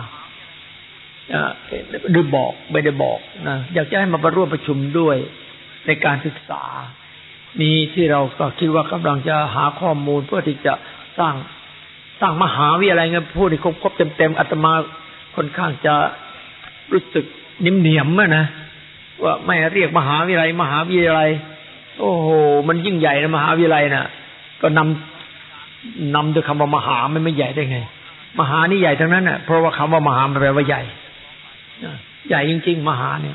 หรือบอกไม่ได้บอกนะอยากจะให้มาร่วมประชุมด้วยในการศึกษานี้ที่เราก็คิดว่ากำลังจะหาข้อมูลเพื่อที่จะสร้างสร้างมหาวิทยาลัยเงี้ยพูดให้ครบๆเต็มๆอาตมาค่อนข้างจะรู้สึกนิ่มเหนียมอะนะว่าไม่เรียกมหาวิทยาลัยมหาวิทยาลัยโอ้โหมันยิ่งใหญ่นะมหาวิทยาลัยน่ะก็นำนำด้วยคำว่ามหาไม่ไม่ใหญ่ได้ไงมหานี่ใหญ่ทั้งนั้นน่ะเพราะว่าคำว่ามหามันแปลว่าใหญ่ใหญ่จริงๆมหาเนี่ย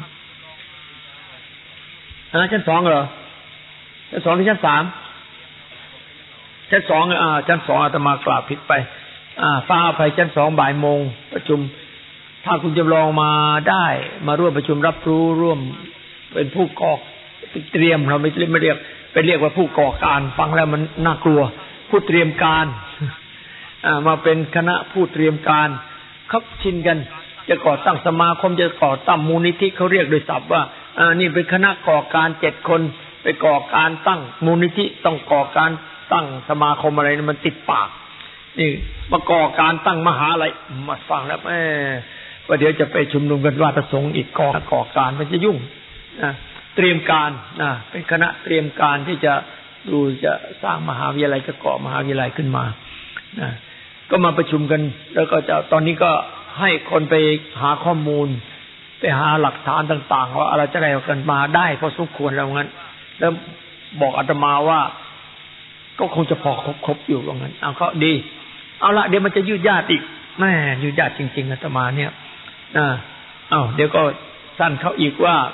อ่าชั้นสองเหรอชั้นสองหรือชั้นสามชั้นสองอ่าชั้นสองอาตมากราบผิดไปอ่าฟ้าอภัยชั้นสองบ่ายโมงประชุมถ้าคุณจำลองมาได้มาร่วมประชุมรับรู้ร่วมเป็นผู้ก่อเตรียมเราไม่ไม่เรียกไปเรียกว่าผู้ก่อการฟังแล้วมันน่ากลัวผู้เตรียมการอ่ามาเป็นคณะผู้เตรียมการเขาชินกันจะก่อตั้งสมาคมจะก่อตั้งมูลนิธิเขาเรียกโดยศัพท์ว่าอ่านี่เป็นคณะก่อการเจ็ดคนไปก่อการตั้งมูลนิธิต้องก่อการตั้งสมาคมอะไรมันติดปากนี่มาก่อการตั้งมหาอะไรมาฟังแล้วแหมว่าเดี๋ยวจะไปชุมนุมกันว่าประสงค์อีกก่อก่อการมันจะยุ่งนะเตรียมการนะเป็นคณะเตรียมการที่จะดูจะสร้างมหาวิทยาลัยจะก่อมหาวิทยาลัยขึ้นมานะก็มาประชุมกันแล้วก็จะตอนนี้ก็ให้คนไปหาข้อมูลไปหาหลักฐานต่างๆว่าอะไรจะได้กันมาได้พอสมควรแล้วงั้นแล้วบอกอาตมาว่าก็คงจะพอครบๆอยู่ว่างั้นเอาก็ดีเอาละเดี๋ยวมันจะยืดยาดอีกแม่ยืดยาดจริงๆอาตมาเนี่ยอ่าอ้าวเดี๋ยวก็สั้นเข้าอีกว่า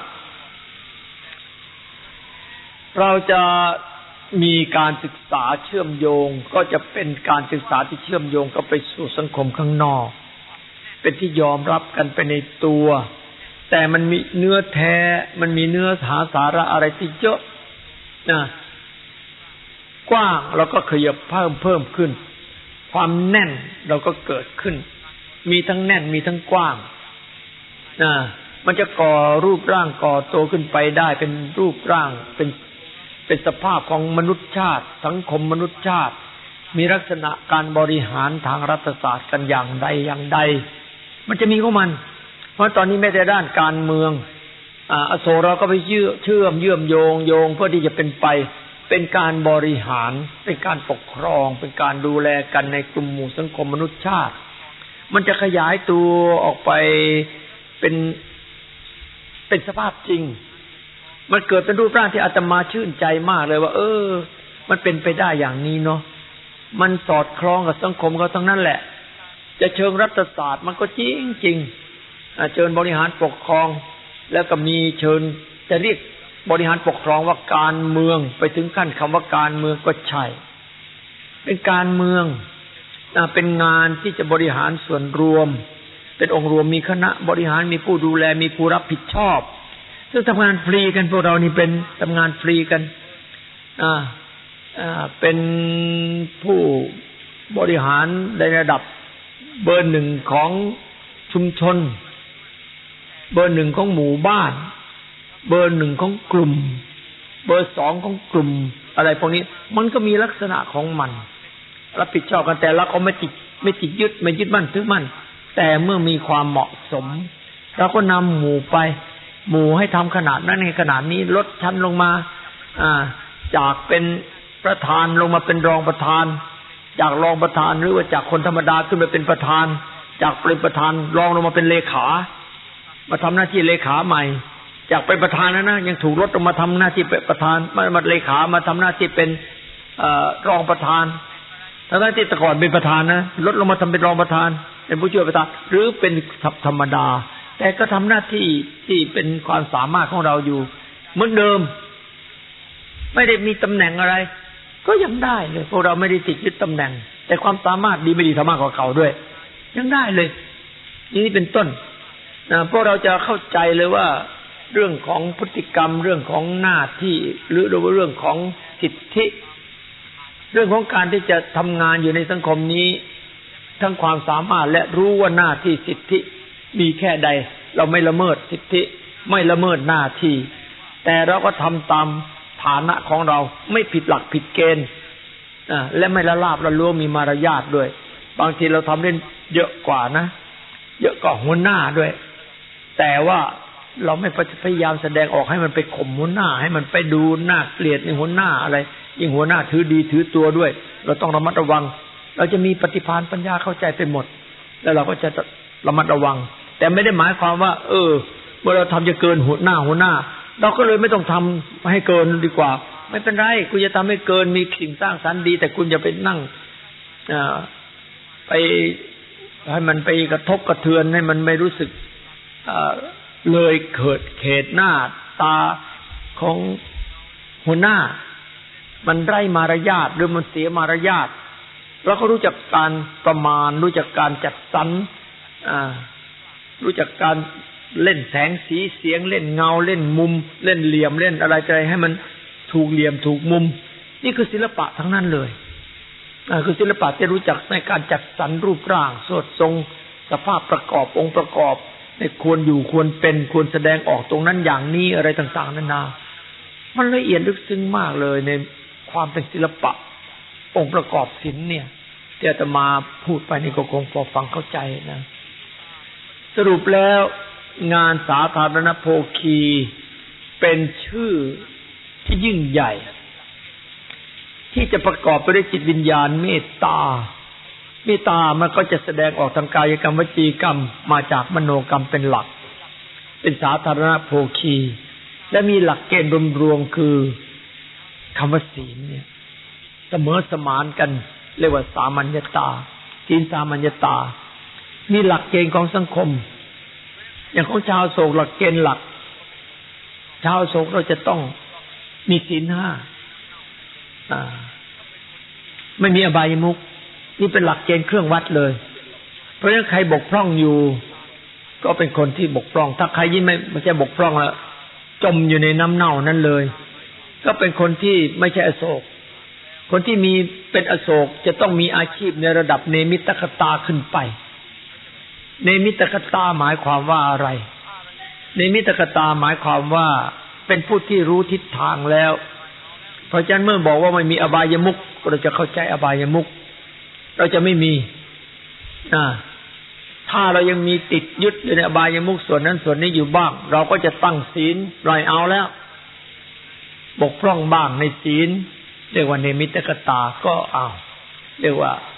เราจะมีการศึกษาเชื่อมโยงก็จะเป็นการศึกษาที่เชื่อมโยงก็ไปสู่สังคมข้างนอกเป็นที่ยอมรับกันไปในตัวแต่มันมีเนื้อแท้มันมีเนื้อหาสาระอะไรที่เยอะนะกว้างเราก็ขยับเพิ่มเพิ่มขึ้นความแน่นเราก็เกิดขึ้นมีทั้งแน่นมีทั้งกว้างนะมันจะก่อรูปร่างก่อตัวขึ้นไปได้เป็นรูปร่างเป็นเป็นสภาพของมนุษยชาติสังคมมนุษยชาติมีลักษณะการบริหารทางรัฐศาสตร์กันอย่างใดอย่างใดมันจะมีของมันเพราะตอนนี้แม้แต่ด้านการเมืองอ่าอโศกเราก็ไปเชื่อเชื่อมเยื่อมโยงโยงเพื่อที่จะเป็นไปเป็นการบริหารเป็นการปกครองเป็นการดูแลกันในกลุ่มหมู่สังคมมนุษยชาติมันจะขยายตัวออกไปเป็นเป็นสภาพจริงมันเกิดเป็นรูปร่างที่อาตมาชื่นใจมากเลยว่าเออมันเป็นไปได้อย่างนี้เนาะมันสอดคล้องกับสังคมเขาทั้งนั้นแหละจะเชิงรัฐศาสตร์มันก็จริงจริงเชิญบริหารปกครองแล้วก็มีเชิญจะเรียกบริหารปกครองว่าการเมืองไปถึงขั้นคำว่าการเมืองก็ใช่เป็นการเมืองเป็นงานที่จะบริหารส่วนรวมเป็นองค์รวมมีคณะบริหารมีผู้ดูแลมีผู้รับผิดชอบซึ่งทำงานฟรีกันพวกเรานี่เป็นทำงานฟรีกันอ่าอ่าเป็นผู้บริหารในระดับเบอร์หนึ่งของชุมชนเบอร์หนึ่งของหมู่บ้านเบอร์หนึ่งของกลุ่มเบอร์สองของกลุ่มอะไรพวกนี้มันก็มีลักษณะของมันรับผิดชอบกันแต่ละก็ไม่ติดไม่ติดยึดไม่ยึดมั่นถือมั่นแต่เมื่อมีความเหมาะสมเราก็นำหมู่ไปหมู่ให้ทำขนาดนั้นในขนาดนี้ลดชั้นลงมาอ่าจากเป็นประธานลงมาเป็นรองประธานจากรองประธานหรือว่าจากคนธรรมดาขึ้นมาเป็นประธานจากเป็นประธานรองลงมาเป็นเลขามาทำหน้าที่เลขาใหม่จากเป็นประธานนะนะยังถูกลดลงมาทำหน้าที่เป็นประธานมามาเลขามาทำหน้าที่เป็นเอ่อรองประธานทั้งที่แต่ก่อนเป็นประธานนะลดลงมาทำเป็นรองประธานเป็นผู้ช่วยประธานหรือเป็นธรรมดาแต่ก็ทำหน้าที่ที่เป็นความสามารถของเราอยู่เหมือนเดิมไม่ได้มีตำแหน่งอะไรก็ยังได้เลยพวกเราไม่ได้ติดยึดตำแหน่งแต่ความสามารถดีไม่ดีสามารถกว่าเขาด้วยยังได้เลยนี่เป็นต้นนะพวกเราจะเข้าใจเลยว่าเรื่องของพฤติกรรมเรื่องของหน้าที่หรือเรื่องของสิทธิเรื่องของการที่จะทำงานอยู่ในสังคมนี้ทั้งความสามารถและรู้ว่าหน้าที่สิทธิมีแค่ใดเราไม่ละเมิดสิทธิไม่ละเมิดหน้าที่แต่เราก็ทำตามฐานะของเราไม่ผิดหลักผิดเกณฑ์และไม่ละลาบละล้วงมีมารยาทด้วยบางทีเราทำได้เยอะกว่านะเยอะกว่าหัวหน้าด้วยแต่ว่าเราไม่พยายามแสดงออกให้มันไปข่มหัวหน้าให้มันไปดูหน้าเกลียดในหัวหน้าอะไรยิ่งหัวหน้าถือดีถือตัวด้วยเราต้องระมัดระวังเราจะมีปฏิภาณปัญญาเข้าใจไปหมดแล้วเราก็จะระมัดระวังแต่ไม่ได้หมายความว่าเออเมื่อเราทำจะเกินหัวหน้าหัวหน้าเราก็เลยไม่ต้องทำให้เกินดีกว่าไม่เป็นไรคุณจะทำให้เกินมีสิ่งสร้างสรรค์ดีแต่คุณอย่าไปนั่งไปให้มันไปกระทบกระเทือนให้มันไม่รู้สึกเลยเกิดเขตหน้าตาของหัวหน้ามันไร้มารยาทหรือมันเสียมารยาทเราก็รู้จักการประมาณรู้จักการจัดสรรรู้จักการเล่นแสงสีเสียงเล่นเงาเล่นมุมเล่นเหลี่ยมเล่นอะไรใจให้มันถูกเหลี่ยมถูกมุมนี่คือศิลปะทั้งนั้นเลยคือศิลปะที่รู้จักในการจัดสรรรูปร่างสวดทรงสภาพประกอบองค์ประกอบในควรอยู่ควรเป็นควรแสดงออกตรงนั้นอย่างนี้อะไรต่างๆนานามันละเอียดลึกซึ้งมากเลยในความเป็นศิลปะองค์ประกอบศิลป์เนี่ยที่อาตมาพูดไปนี่ก็คงพอฟังเข้าใจนะสรุปแล้วงานสาธารณโภคีเป็นชื่อที่ยิ่งใหญ่ที่จะประกอบไปด้วยจิตวิญญาณเมตตาเมตตามันก็จะแสดงออกทางกายกรรมวจีกรรมมาจากมโนกรรมเป็นหลักเป็นสาธารณโภคีและมีหลักเกณฑ์รวมๆคือคำว่าศีลเนี่ยเสมอสมานกันเรียกว่าสามัญญตาศีลสามัญญตามีหลักเกณฑ์ของสังคมอย่างของชาวโศกหลักเกณฑ์หลักชาวโศกเราจะต้องมีศีลห้าอ่าไม่มีอบายมุขนี่เป็นหลักเกณฑ์เครื่องวัดเลยเพราะฉะนั้นใครบกพร่องอยู่ก็เป็นคนที่บกพร่องถ้าใครยิ่งไม่ไม่ใช่บกพร่องแล้วจมอยู่ในน้ำเน่านั้นเลยก็เป็นคนที่ไม่ใช่อโศกคนที่มีเป็นอโศกจะต้องมีอาชีพในระดับเนมิตคตาขึ้นไปเนมิตคตาหมายความว่าอะไรเนมิตคตาหมายความว่าเป็นผู้ที่รู้ทิศทางแล้วเพราะฉะนั้นเมื่อบอกว่าไม่มีอบายมุขเราจะเข้าใจอบายมุขเราจะไม่มีอ่าถ้าเรายังมีติดยึดอยู่ในอบายมุขส่วนนั้นส่วนนี้อยู่บ้างเราก็จะตั้งศีลปล่อยเอาแล้วบกพร่องบ้างในศีลเรียกว่าเนมิตคตาก็เอาเรียกว่า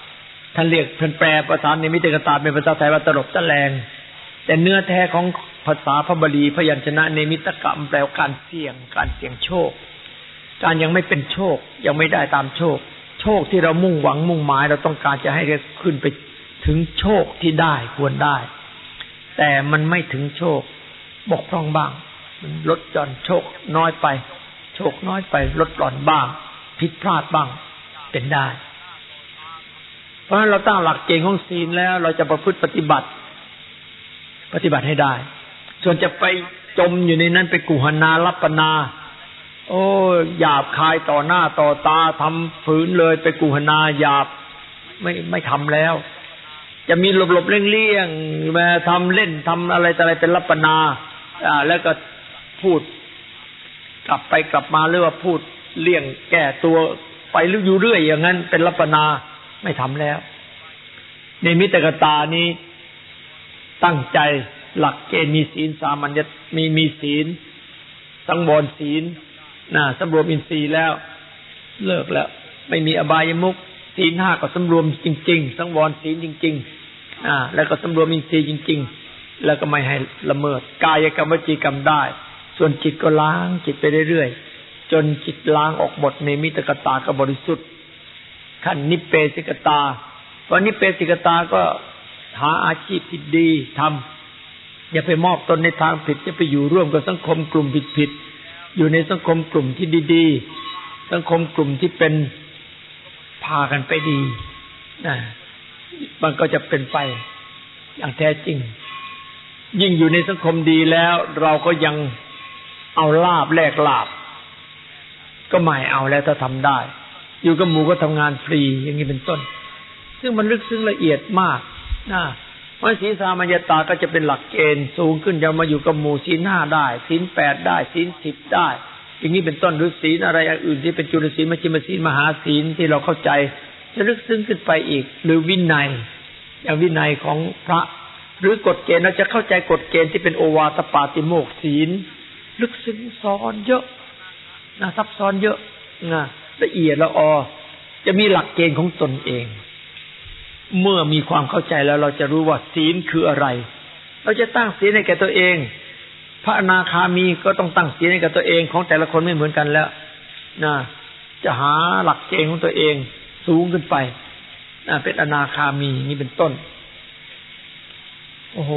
ท่านเรียกท่านแปลภาษานิมิตกตาเป็นภาษาไทยว่าตลบตะแลงแต่เนื้อแท้ของภาษาพระบาลีพยัญชนะนิมิตกะแปลว่าการเสี่ยงการเสี่ยงโชคการยังไม่เป็นโชคยังไม่ได้ตามโชคโชคที่เรามุ่งหวังมุ่งหมายเราต้องการจะให้ขึ้นไปถึงโชคที่ได้ควรได้แต่มันไม่ถึงโชคบกพร่องบ้างมันลดหย่อนโชคน้อยไปโชคน้อยไปลดหย่อนบ้างผิดพลาดบ้างเป็นได้เพราะฉะนั้นเราตั้งหลักเกณฑ์ของศีลแล้วเราจะประพฤติปฏิบัติปฏิบัติให้ได้ส่วนจะไปจมอยู่ในนั้นไปกุหนาลัปปนาโอ้หยาบคายต่อหน้าต่อตาทำฝืนเลยไปกุหนาหยาบไม่ไม่ทำแล้วจะมีหลบๆเลี่ยงๆมาทำเล่นทำอะไรแต่อะไรเป็นลัปปนาอ่าแล้วก็พูดกลับไปกลับมาหรือว่าพูดเลี่ยงแก้ตัวไปอยู่เรื่อยอย่างนั้นเป็นลัปปนาไม่ทำแล้วนิมิตกตานี้ตั้งใจหลักเกณฑ์มีศีลสามัญมีมีศีลสังวรศีลนะสำรวมอินทรีย์แล้วเลิกแล้วไม่มีอบายมุขศีลห้าก็สำรวมจริงๆสังวรศีลจริงๆอ่าแล้วก็สำรวมอินทรีย์จริงๆแล้วก็ไม่ให้ละเมิดกายกรรมวจีกรรมได้ส่วนจิตก็ล้างจิตไปเรื่อยๆจนจิตล้างออกหมดนิมิตกตาก็บริสุทธิ์ขั้นนิพเพสิกตาวันนิพเพสิกตาก็หาอาชีพที่ดีทำอย่าไปมอบตนในทางผิดอย่าไปอยู่ร่วมกับสังคมกลุ่มผิดๆอยู่ในสังคมกลุ่มที่ดีๆสังคมกลุ่มที่เป็นพากันไปดีนะมันก็จะเป็นไปอย่างแท้จริงยิ่งอยู่ในสังคมดีแล้วเราก็ยังเอาลาภแลกลาภก็ไม่เอาแล้วถ้าทำได้อยู่กับหมู่ก็ทำงานฟรีอย่างนี้เป็นต้นซึ่งมันลึกซึ้งละเอียดมากนะเพราะศีลสามัญญตาก็จะเป็นหลักเกณฑ์สูงขึ้นจะมาอยู่กับหมู่ศีลห้าได้ศีลแปดได้ศีลสิบได้อย่างนี้เป็นต้นหรือศีลอะไรอื่นที่เป็นจุลศีลมัชฌิมศีลมหาศีลที่เราเข้าใจจะลึกซึ้งขึ้นไปอีกหรือวินัยอย่างวินัยของพระหรือกฎเกณฑ์เราจะเข้าใจกฎเกณฑ์ที่เป็นโอวาทปาติโมกข์ศีลลึกซึ้งซ้อนเยอะนะซับซ้อนเยอะนะละเอียดละออจะมีหลักเกณฑ์ของตนเองเมื่อมีความเข้าใจแล้วเราจะรู้ว่าศีลคืออะไรเราจะตั้งศีลให้แก่ตัวเองพระอนาคามีก็ต้องตั้งศีลให้กับตัวเองของแต่ละคนไม่เหมือนกันแล้วนะจะหาหลักเกณฑ์ของตัวเองสูงขึ้นไปนะเป็นอนาคามีนี่เป็นต้นโอ้โห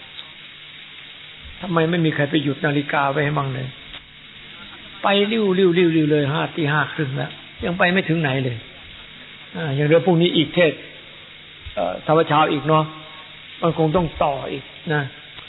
ทำไมไม่มีใครไปหยุดนาฬิกาไว้ให้มั่งเลยไปริ้วริ้วริ้วริ้วเลยห้าตีห้าครึ่งแล้วยังไปไม่ถึงไหนเลยอ่าอย่างเรื่องพรุ่งนี้อีกเทศเอ่อธรรมเช้าอีกเนาะมันคงต้องต่ออีกนะ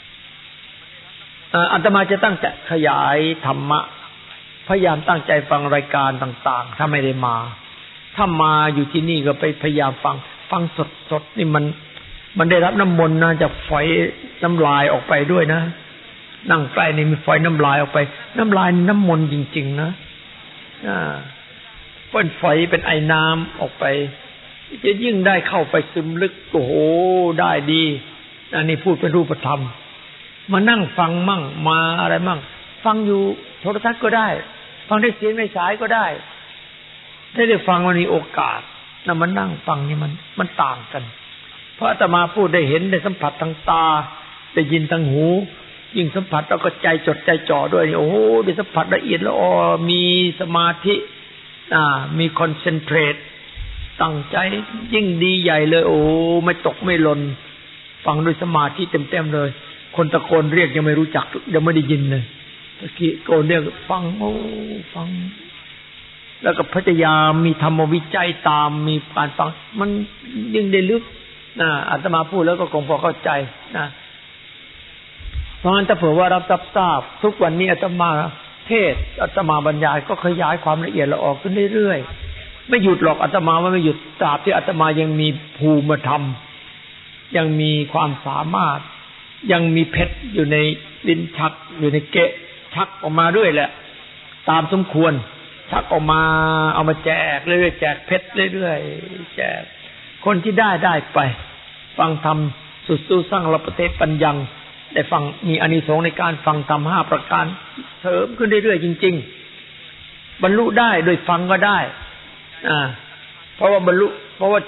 อาตมาจะตั้งใจขยายธรรมะพยายามตั้งใจฟังรายการต่างๆถ้าไม่ได้มาถ้ามาอยู่ที่นี่ก็ไปพยายามฟังฟังสดๆนี่มันมันได้รับน้ำมนต์นะจะฝอยน้ำลายออกไปด้วยนะนั่งใกล้นี่มีฝอยน้ำลายออกไปน้ำลายน้ำมนต์จริงๆนะอ่าเป็นฝอยเป็นไอน้ำออกไปจะยิ่งได้เข้าไปซึมลึกโอ้โหได้ดีอันนี้พูดเป็นรูปธรรมมานั่งฟังมั่งมาอะไรมั่งฟังอยู่โทรทัศน์ก็ได้ฟังได้เสียงในสายก็ได้ได้ได้ฟังมันมีโอกาสนะมันนั่งฟังนี่มันมันต่างกันเพราะอาตมาพูดได้เห็นได้สัมผัสทางตาได้ยินทางหูยิ่งสัมผัสแล้วก็ใจจดใจจ่อด้วยนี่โอ้โหได้สัมผัสละเอียดละออมีสมาธิอ่ามีคอนเซนเทรตตั้งใจยิ่งดีใหญ่เลยโอ้ไม่ตกไม่หล่นฟังด้วยสมาธิเต็มๆเลยคนตะโกนเรียกยังไม่รู้จักยังไม่ได้ยินเลยตะกี้โกนเรียกฟังโอ้ฟังแล้วก็พยายามมีธรรมวิจัยตามมีการฟังมันยิ่งได้ลึกนะอาตมาพูดแล้วก็คงพอเข้าใจนะเพราะฉะนั้นถ้าเผื่อว่ารับทราบทุกวันนี้อาตมาเทศอาตมาบรรยายก็ขยายความละเอียดละออกขึ้นเรื่อยๆไม่หยุดหรอกอาตมาว่าไม่หยุดตราบที่อาตมายังมีภูมิธรรมยังมีความสามารถยังมีเพชรอยู่ในลิ้นชักอยู่ในเกะชักออกมาเรื่อยแหละตามสมควรชักออกมาเอามาแจกเรื่อยๆแจกเพชรเรื่อยๆแจกคนที่ได้ได้ไปฟังธรรมสุดสู้สร้างระประเทศปัญญังได้ฟังมีอานิสงส์ในการฟังธรรมห้าประการเสริมขึ้นเรื่อยๆจริงๆบรรลุได้โดยฟังก็ได้อ่าเพราะว่าบรรลุเพราะว่าจิต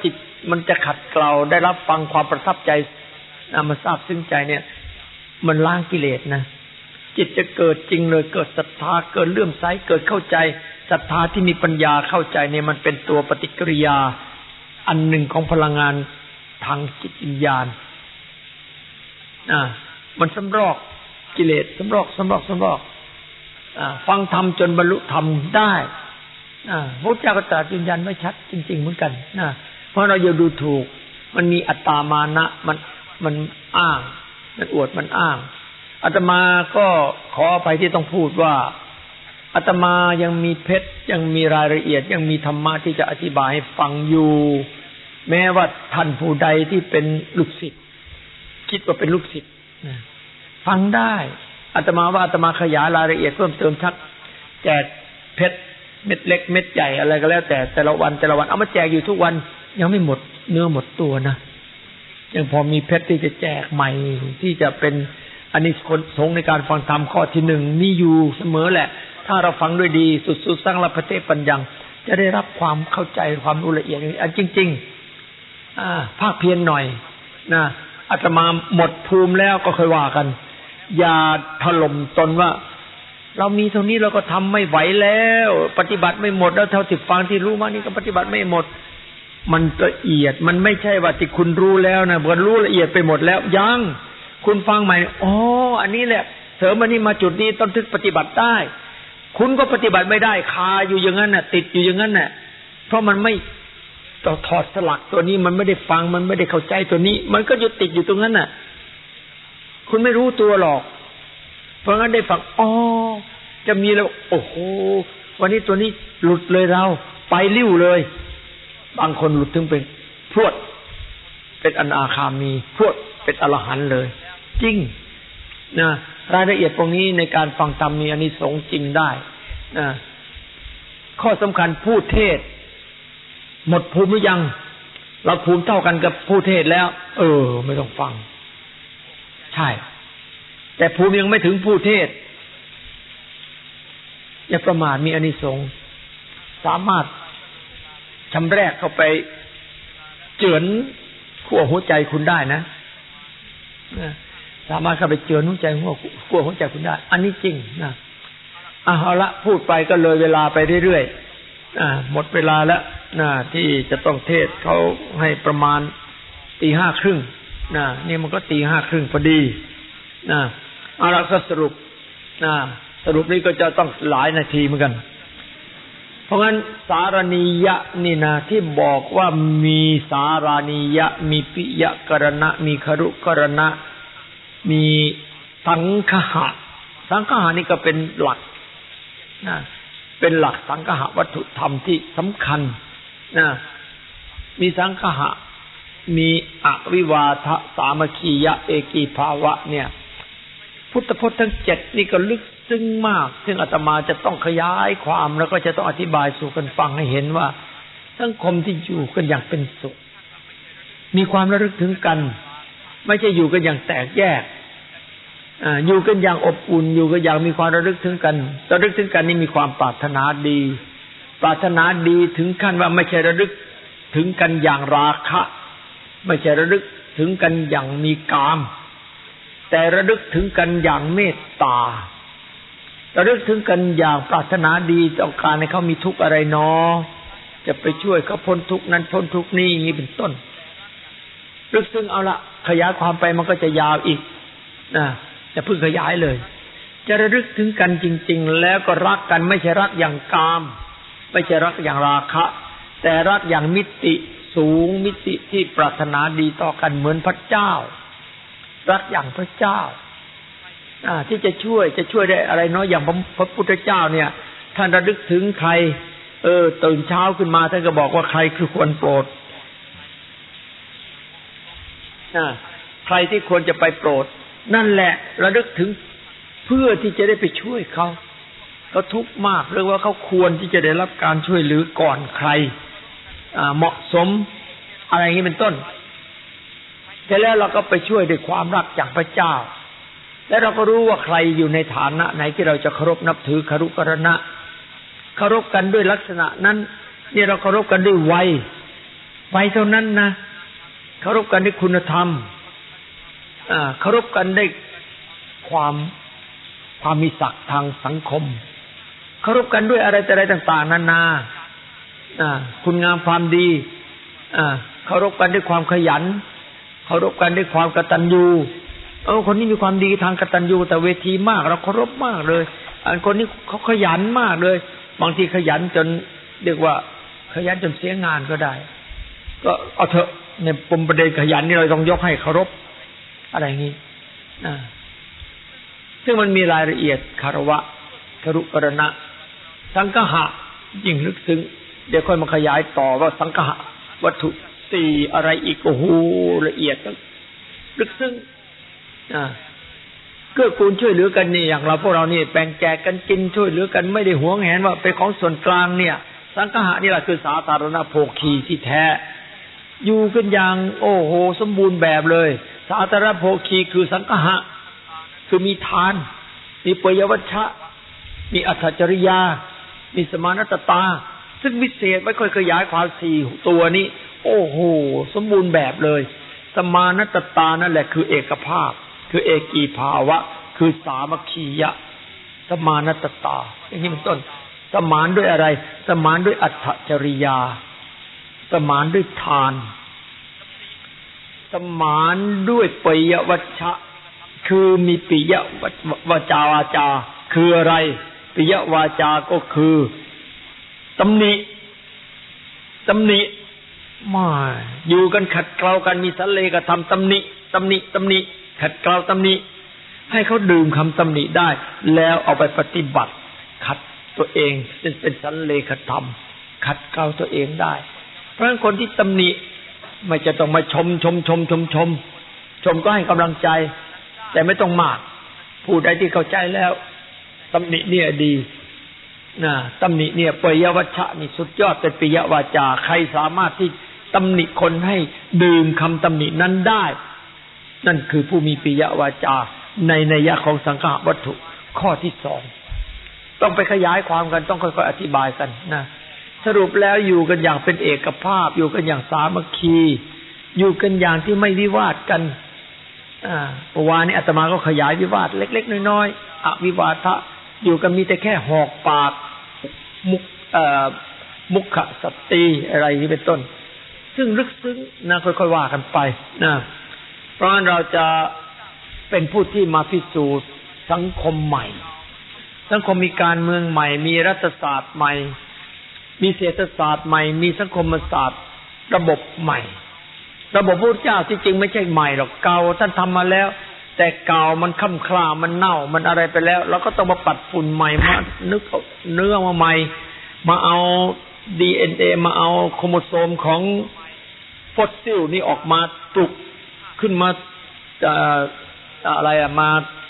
มันจะขัดเกลาได้รับฟังความประทับใจมันซาบซึ้งใจเนี่ยมันล้างกิเลสนะจิตจะเกิดจริงเลยเกิดศรัทธาเกิดเลื่อมใสเกิดเข้าใจศรัทธาที่มีปัญญาเข้าใจเนี่ยมันเป็นตัวปฏิกิริยาอันหนึ่งของพลังงานทางจิตวิญญาณอ่ามันสำรอกกิเลสสำรอกสำรอกสำรอกอ่าฟังธรรมจนบรรลุธรรมได้อ่าพระเจ้าก็ตรัสยืนยันไว้ชัดจริงๆเหมือนกันนะเพราะเราอย่าดูถูกมันมีอัตตามานะมันมันอ้างมันอวดมันอ้างอาตมาก็ขออภัยที่ต้องพูดว่าอาตมายังมีเพชรยังมีรายละเอียดยังมีธรรมะที่จะอธิบายให้ฟังอยู่แม้ว่าท่านผู้ใดที่เป็นลูกศิษย์คิดว่าเป็นลูกศิษย์ฟังได้อาตมาว่าอาตมาขยายรายละเอียดเพิ่มเติมชักแจกเพชรเม็ดเล็กเม็ดใหญ่อะไรก็แล้วแต่แต่ละวันแต่ละวันเอามาแจกอยู่ทุกวันยังไม่หมดเนื้อหมดตัวนะยังพอมีเพชรที่จะแจกใหม่ที่จะเป็นอันนี้คนสงในการฟังธรรมข้อที่หนึ่งนี่อยู่เสมอแหละถ้าเราฟังด้วยดีสุดๆสร้างละพเทปัญญังจะได้รับความเข้าใจความรู้ละเอียดอันจริงๆอ่าภาคเพียรหน่อยนะอาตมาหมดภูมิแล้วก็ค่อยว่ากันอย่าถล่มตนว่าเรามีเท่านี้เราก็ทำไม่ไหวแล้วปฏิบัติไม่หมดแล้วเท่าที่ฟังที่รู้มานี่ก็ปฏิบัติไม่หมดมันละเอียดมันไม่ใช่ว่าที่คุณรู้แล้วนะมันรู้ละเอียดไปหมดแล้วยังคุณฟังใหม่อ๋ออันนี้แหละเสริมอันนี้มาจุดนี้ต้องถึงปฏิบัติได้คุณก็ปฏิบัติไม่ได้คาอยู่อย่างนั้นน่ะติดอยู่อย่างนั้นน่ะเพราะมันไม่ต่อถอดสลักตัวนี้มันไม่ได้ฟังมันไม่ได้เข้าใจตัวนี้มันก็อยู่ติดอยู่ตรงนั้นน่ะคุณไม่รู้ตัวหรอกเพราะงั้นได้ฟังอ๋อจะมีแล้วโอ้โหวันนี้ตัวนี้หลุดเลยเราไปลิ้วเลยบางคนหลุดถึงเป็นพรวดเป็นอนาคามีพรวดเป็นอรหันต์เลยจริงนะรายละเอียดตรงนี้ในการฟังธรรมมีอานิสงส์จริงได้นะข้อสำคัญผู้เทศหมดภูมิหรือยังเราภูมิเท่ากันกับผู้เทศแล้วเออไม่ต้องฟังใช่แต่ภูมิยังไม่ถึงผู้เทศอย่าประมาทมีอานิสงส์สามารถชำแรกเข้าไปเจือนขั้วหัวใจคุณได้นะสามารถเข้าไปเจือนหัวใจหัวขั้วหัวใจคุณได้อันนี้จริงนะเอาละพูดไปก็เลยเวลาไปเรื่อยๆอ่าหมดเวลาแล้วนะที่จะต้องเทศเขาให้ประมาณตีห้าครึ่งนะนี่มันก็ตีห้าครึ่งพอดีนะเอาละก็สรุปนะสรุปนี้ก็จะต้องหลายนาทีเหมือนกันเพราะงั้นสารณียะนี่นะที่บอกว่ามีสารานียะมีปิยกรณะมีครุกรณะมีสังคหะสังคหะนี่ก็เป็นหลักนะเป็นหลักสังคหะวัตถุธรรมที่สำคัญนะมีสังคหะมีอวิวาทะสามัคคียะเอกีภาวะเนี่ยพุทธพจน์ทั้งเจ็ดนี่ก็ลึกซึ้งมากซึ่งอาตมาจะต้องขยายความแล้วก็จะต้องอธิบายสู่กันฟังให้เห็นว่าสังคมที่อยู่กันอย่างเป็นสุขมีความระลึกถึงกันไม่ใช่อยู่กันอย่างแตกแยกอ่าอยู่กันอย่างอบอุ่นอยู่กันอย่างมีความระลึกถึงกันระลึกถึงกันนี่มีความปรารถนาดีปรารถนาดีถึงขั้นว่าไม่ใช่ระลึกถึงกันอย่างราคะไม่ใช่ระลึกถึงกันอย่างมีกามแต่ระลึกถึงกันอย่างเมตตาระลึกถึงกันอย่างปรารถนาดีต้องการให้เขามีทุกข์อะไรเนาะจะไปช่วยเขาพ้นทุกข์นั้นพ้นทุกข์นี้อย่างนี้เป็นต้นลึกซึ้งเอาละขยายความไปมันก็จะยาวอีกนะจะพึ่งขยายเลยจะระลึกถึงกันจริงๆแล้วก็รักกันไม่ใช่รักอย่างกามไม่ใช่รักอย่างราคะแต่รักอย่างมิติสูงมิติที่ปรารถนาดีต่อกันเหมือนพระเจ้ารักอย่างพระเจ้าอ่าที่จะช่วยจะช่วยได้อะไรน้อยอย่างพระพุทธเจ้าเนี่ยท่านระลึกถึงใครเออตื่นเช้าขึ้นมาท่านก็บอกว่าใครคือควรโปรดอ่าใครที่ควรจะไปโปรดนั่นแหละระลึกถึงเพื่อที่จะได้ไปช่วยเขาเขาทุกข์มากหรือว่าเขาควรที่จะได้รับการช่วยเหลือก่อนใครอ่าเหมาะสมอะไรอย่างนี้เป็นต้นแต่แล้วเราก็ไปช่วยด้วยความรักจากพระเจ้าและเราก็รู้ว่าใครอยู่ในฐานะไหนที่เราจะเคารพนับถือคารุกรณะเคารพกันด้วยลักษณะนั้นนี่เราเคารพกันด้วยวัยไปเท่านั้นนะเคารพกันด้วยคุณธรรมอ่าเคารพกันได้ความความมีศักดิ์ทางสังคมเคารพกันด้วยอะไรแต่อะไรต่างๆนานาอ่าคุณงามความดีอ่าเคารพกันด้วยความขยันเคารพกันด้วยความกตัญญูเออคนนี้มีความดีทางกตัญญูแต่เวทีมากเราเคารพมากเลยอันคนนี้เขาขยันมากเลยบางทีขยันจนเรียกว่าขยันจนเสียงานก็ได้ก็เอาเถอะในปมประเด็นขยันนี่เราต้องยกให้เคารพอะไรอย่างนี้อ่าซึ่งมันมีรายละเอียดคารวะคารุกรณะสังฆะยิ่งลึกซึ้งเดี๋ยวค่อยมาขยายต่อว่าสังฆะวัตถุสี่อะไรอีกโอ้โหละเอียดลึกซึ้งอ่าเกื้อกูลช่วยเหลือกันนี่อย่างเราพวกเรานี่แบ่งแจกกันกินช่วยเหลือกันไม่ได้หวงแหนว่าเป็นของส่วนกลางเนี่ยสังฆะนี่แหละคือสาธารณโภคีที่แท้อยู่กันอย่างโอ้โหสมบูรณ์แบบเลยสาธารณโภคีคือสังฆะคือมีทานมีปยวัชชะมีอัตถจริยามีสมานตตาซึ่งวิเศษไม่ค่อยขยายความสี่ตัวนี้โอ้โหสมบูรณ์แบบเลยสมานตตานั่นแหละคือเอกภาพคือเอกีภาวะคือสามัคคียะสมานตตาอย่างนี้เป็นต้นสมานด้วยอะไรสมานด้วยอัตถจริยาสมานด้วยทานสมานด้วยปยวัชชะคือมีปิยวาจาวาจาคืออะไรปิยวาจาก็คือตำหนิตำหนิมาอยู่กันขัดเกลากันมีสัลเลกธรรมตำหนิตำหนิตำหนิขัดเกลาตำหนิให้เขาดื่มคำตำหนิได้แล้วเอาไปปฏิบัติขัดตัวเองเป็นเป็นสัลเลกธรรมขัดเกลาตัวเองได้เพราะฉะนั้นคนที่ตำหนิไม่จะต้องมาชมชมชมชมชมชมก็ให้กำลังใจแต่ไม่ต้องมากผู้ใดที่เข้าใจแล้วตำหนิเนี่ยดีนะตำหนิเนี่ยปยวัชชะนี่สุดยอดเป็นปิยวาจาใครสามารถที่ตำหนิคนให้ดื่มคำตำหนินั้นได้นั่นคือผู้มีปิยวาจาในนัยยะของสังฆวัตถุข้อที่สองต้องไปขยายความกันต้องค่อยๆอธิบายกันนะสรุปแล้วอยู่กันอย่างเป็นเอกภาพอยู่กันอย่างสามัคคีอยู่กันอย่างที่ไม่วิวาทกันอ่าเมื่อวานนี้อาตมาก็ขยายวิวาทเล็กๆน้อยๆอวิวาทะอยู่กันมีแต่แค่หอกปากมุกเอ่อมุขสตรีอะไรนี้เป็นต้นซึ่งลึกซึ้งนะค่อยๆว่ากันไปนะเพราะฉะนั้นเราจะเป็นผู้ที่มาพิสูจน์สังคมใหม่สังคมมีการเมืองใหม่มีรัฐศาสตร์ใหม่มีเศรษฐศาสตร์ใหม่มีสังคมศาสตร์ระบบใหม่ระบบพระพุทธเจ้าที่จริงไม่ใช่ใหม่หรอกเก่าท่านทำมาแล้วแต่เก่ามันค่ำคลามันเน่ามันอะไรไปแล้วเราก็ต้องมาปัดฝุ่นใหม่มานึกเอาเนื้อมาใหม่มาเอา ดี เอ็น เอ มาเอาโครโมโซมของฟอสซิลนี่ออกมาปลุกขึ้นมาอะไรอะมา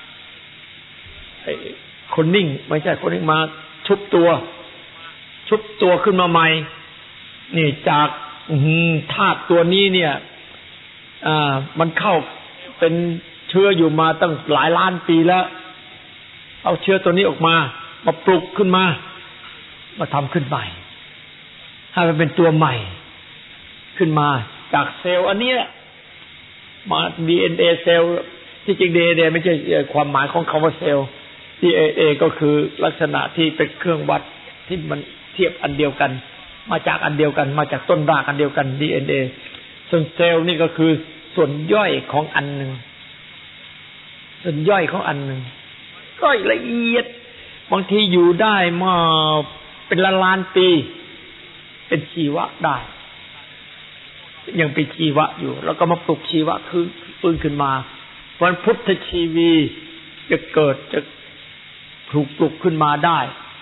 คนนิ่งไม่ใช่คนนิ่งมาชุบตัวชุบตัวขึ้นมาใหม่นี่จากธาตุตัวนี้เนี่ยอ่ามันเข้าเป็นเชื้ออยู่มาตั้งหลายล้านปีแล้วเอาเชื้อตัวนี้ออกมามาปลุกขึ้นมามาทำขึ้นใหม่ให้มันเป็นตัวใหม่ขึ้นมาจากเซลล์อันนี้มา ดี เอ็น เอ เซลล์ที่จริง ดี เอ็น เอ ไม่ใช่ความหมายของคำว่าเซลล์ ดี เอ็น เอ ก็คือลักษณะที่เป็นเครื่องวัดที่มันเทียบอันเดียวกันมาจากอันเดียวกันมาจากต้นรากอันเดียวกัน ดี เอ็น เอ ส่วนเซลล์นี่ก็คือส่วนย่อยของอันหนึ่งส่วนย่อยของอันหนึ่งก็ละเอียดบางทีอยู่ได้มาเป็นล้านล้านปีเป็นชีวะได้ยังเป็นชีวะอยู่แล้วก็มาปลุกชีวะคือฟื้นขึ้นมาเพราะพุทธชีวีจะเกิดจะถูกปลุกขึ้นมาได้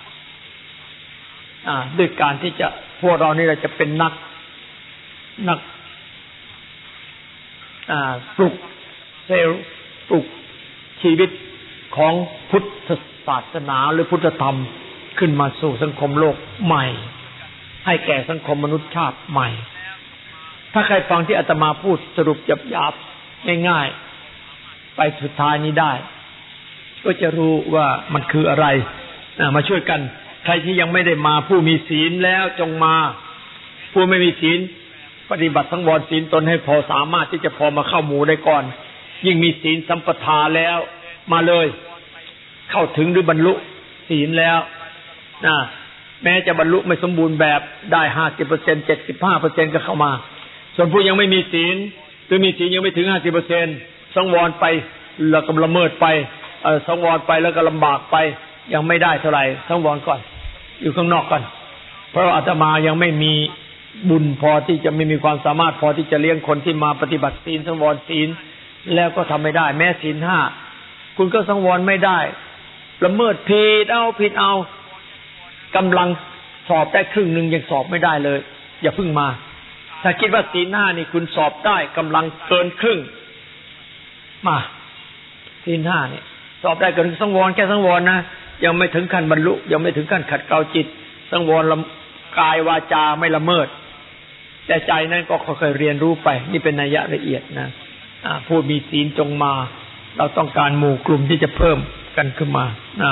อ่าด้วยการที่จะพวกเรานี่เราจะเป็นนักนักอ่าปลุกเซลล์ปลุกชีวิตของพุทธศาสนาหรือพุทธธรรมขึ้นมาสู่สังคมโลกใหม่ให้แก่สังคมมนุษยชาติใหม่ถ้าใครฟังที่อาตมาพูดสรุปหยาบๆง่ายๆไปสุดท้ายนี้ได้ก็จะรู้ว่ามันคืออะไรมาช่วยกันใครที่ยังไม่ได้มาผู้มีศีลแล้วจงมาผู้ไม่มีศีลก็ปฏิบัติสังวรศีลตนให้พอสามารถที่จะพอมาเข้าหมู่ได้ก่อนยิ่งมีศีลสัมปทาแล้วมาเลยเข้าถึงหรือบรรลุศีลแล้วนะแม้จะบรรลุไม่สมบูรณ์แบบได้ ห้าสิบเปอร์เซ็นต์ เจ็ดสิบห้าเปอร์เซ็นต์ ก็เข้ามาส่วนผู้ยังไม่มีศีลหรือมีศีลยังไม่ถึง ห้าสิบเปอร์เซ็นต์ สังวรไปแล้วก็ละเมิดไปเอ่อสังวรไปแล้วก็ลำบากไปยังไม่ได้เท่าไหร่สังวรก่อนอยู่ข้างนอกก่อนเพราะอาตมายังไม่มีบุญพอที่จะไม่มีความสามารถพอที่จะเลี้ยงคนที่มาปฏิบัติศีลสังวรศีลแล้วก็ทำไม่ได้แม้ศีลห้าคุณก็สังวรไม่ได้ละเมิดผิดเอาผิดเอากำลังสอบได้ครึ่งนึงยังสอบไม่ได้เลยอย่าเพิ่งมาถ้าคิดว่าศีลห้านี่คุณสอบได้กำลังเกินครึ่งมาศีลห้านี่สอบได้เกินสังวรแค่สังวรนะยังไม่ถึงขั้นบรรลุยังไม่ถึงขั้นขัดเกลาจิตสังวรกายวาจาไม่ละเมิดแต่ใจนั้นก็ค่อยๆเรียนรู้ไปนี่เป็นนัยละเอียดนะผู้มีศีลจงมาเราต้องการหมู่กลุ่มที่จะเพิ่มกันขึ้นมานะ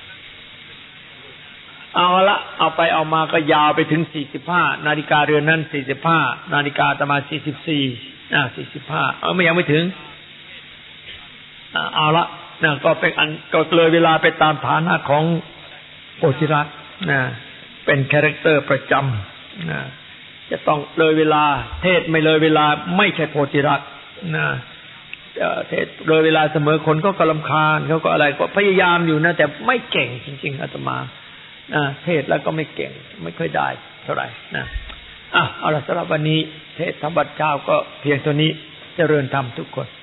เอาละเอาไปเอามาก็ยาวไปถึงสี่สิบห้านาฬิกาเรือนนั้นสี่สิบห้านาฬิกาอาตมาสี่สิบสี่อ่าสี่สิบห้าเออไม่ยังไม่ถึงอ่าเอาละนะก็เป็นอันก็เลยเวลาไปตามฐานะของโพธิรัตน์นะเป็นคาแรคเตอร์ประจำนะจะต้องเลยเวลาเทศไม่เลยเวลาไม่ใช่โพธิรัตน์นะเทศเลยเวลาเสมอคนก็กำลังคาญเขาก็อะไรก็พยายามอยู่นะแต่ไม่เก่งจริงๆอาตมานะเทศแล้วก็ไม่เก่งไม่ค่อยได้เท่าไหร่นะอ่ะเอาล่ะสำหรับวันนี้เทศธรรมบัดเช้าก็เพียงเท่านี้เจริญธรรมทุกคน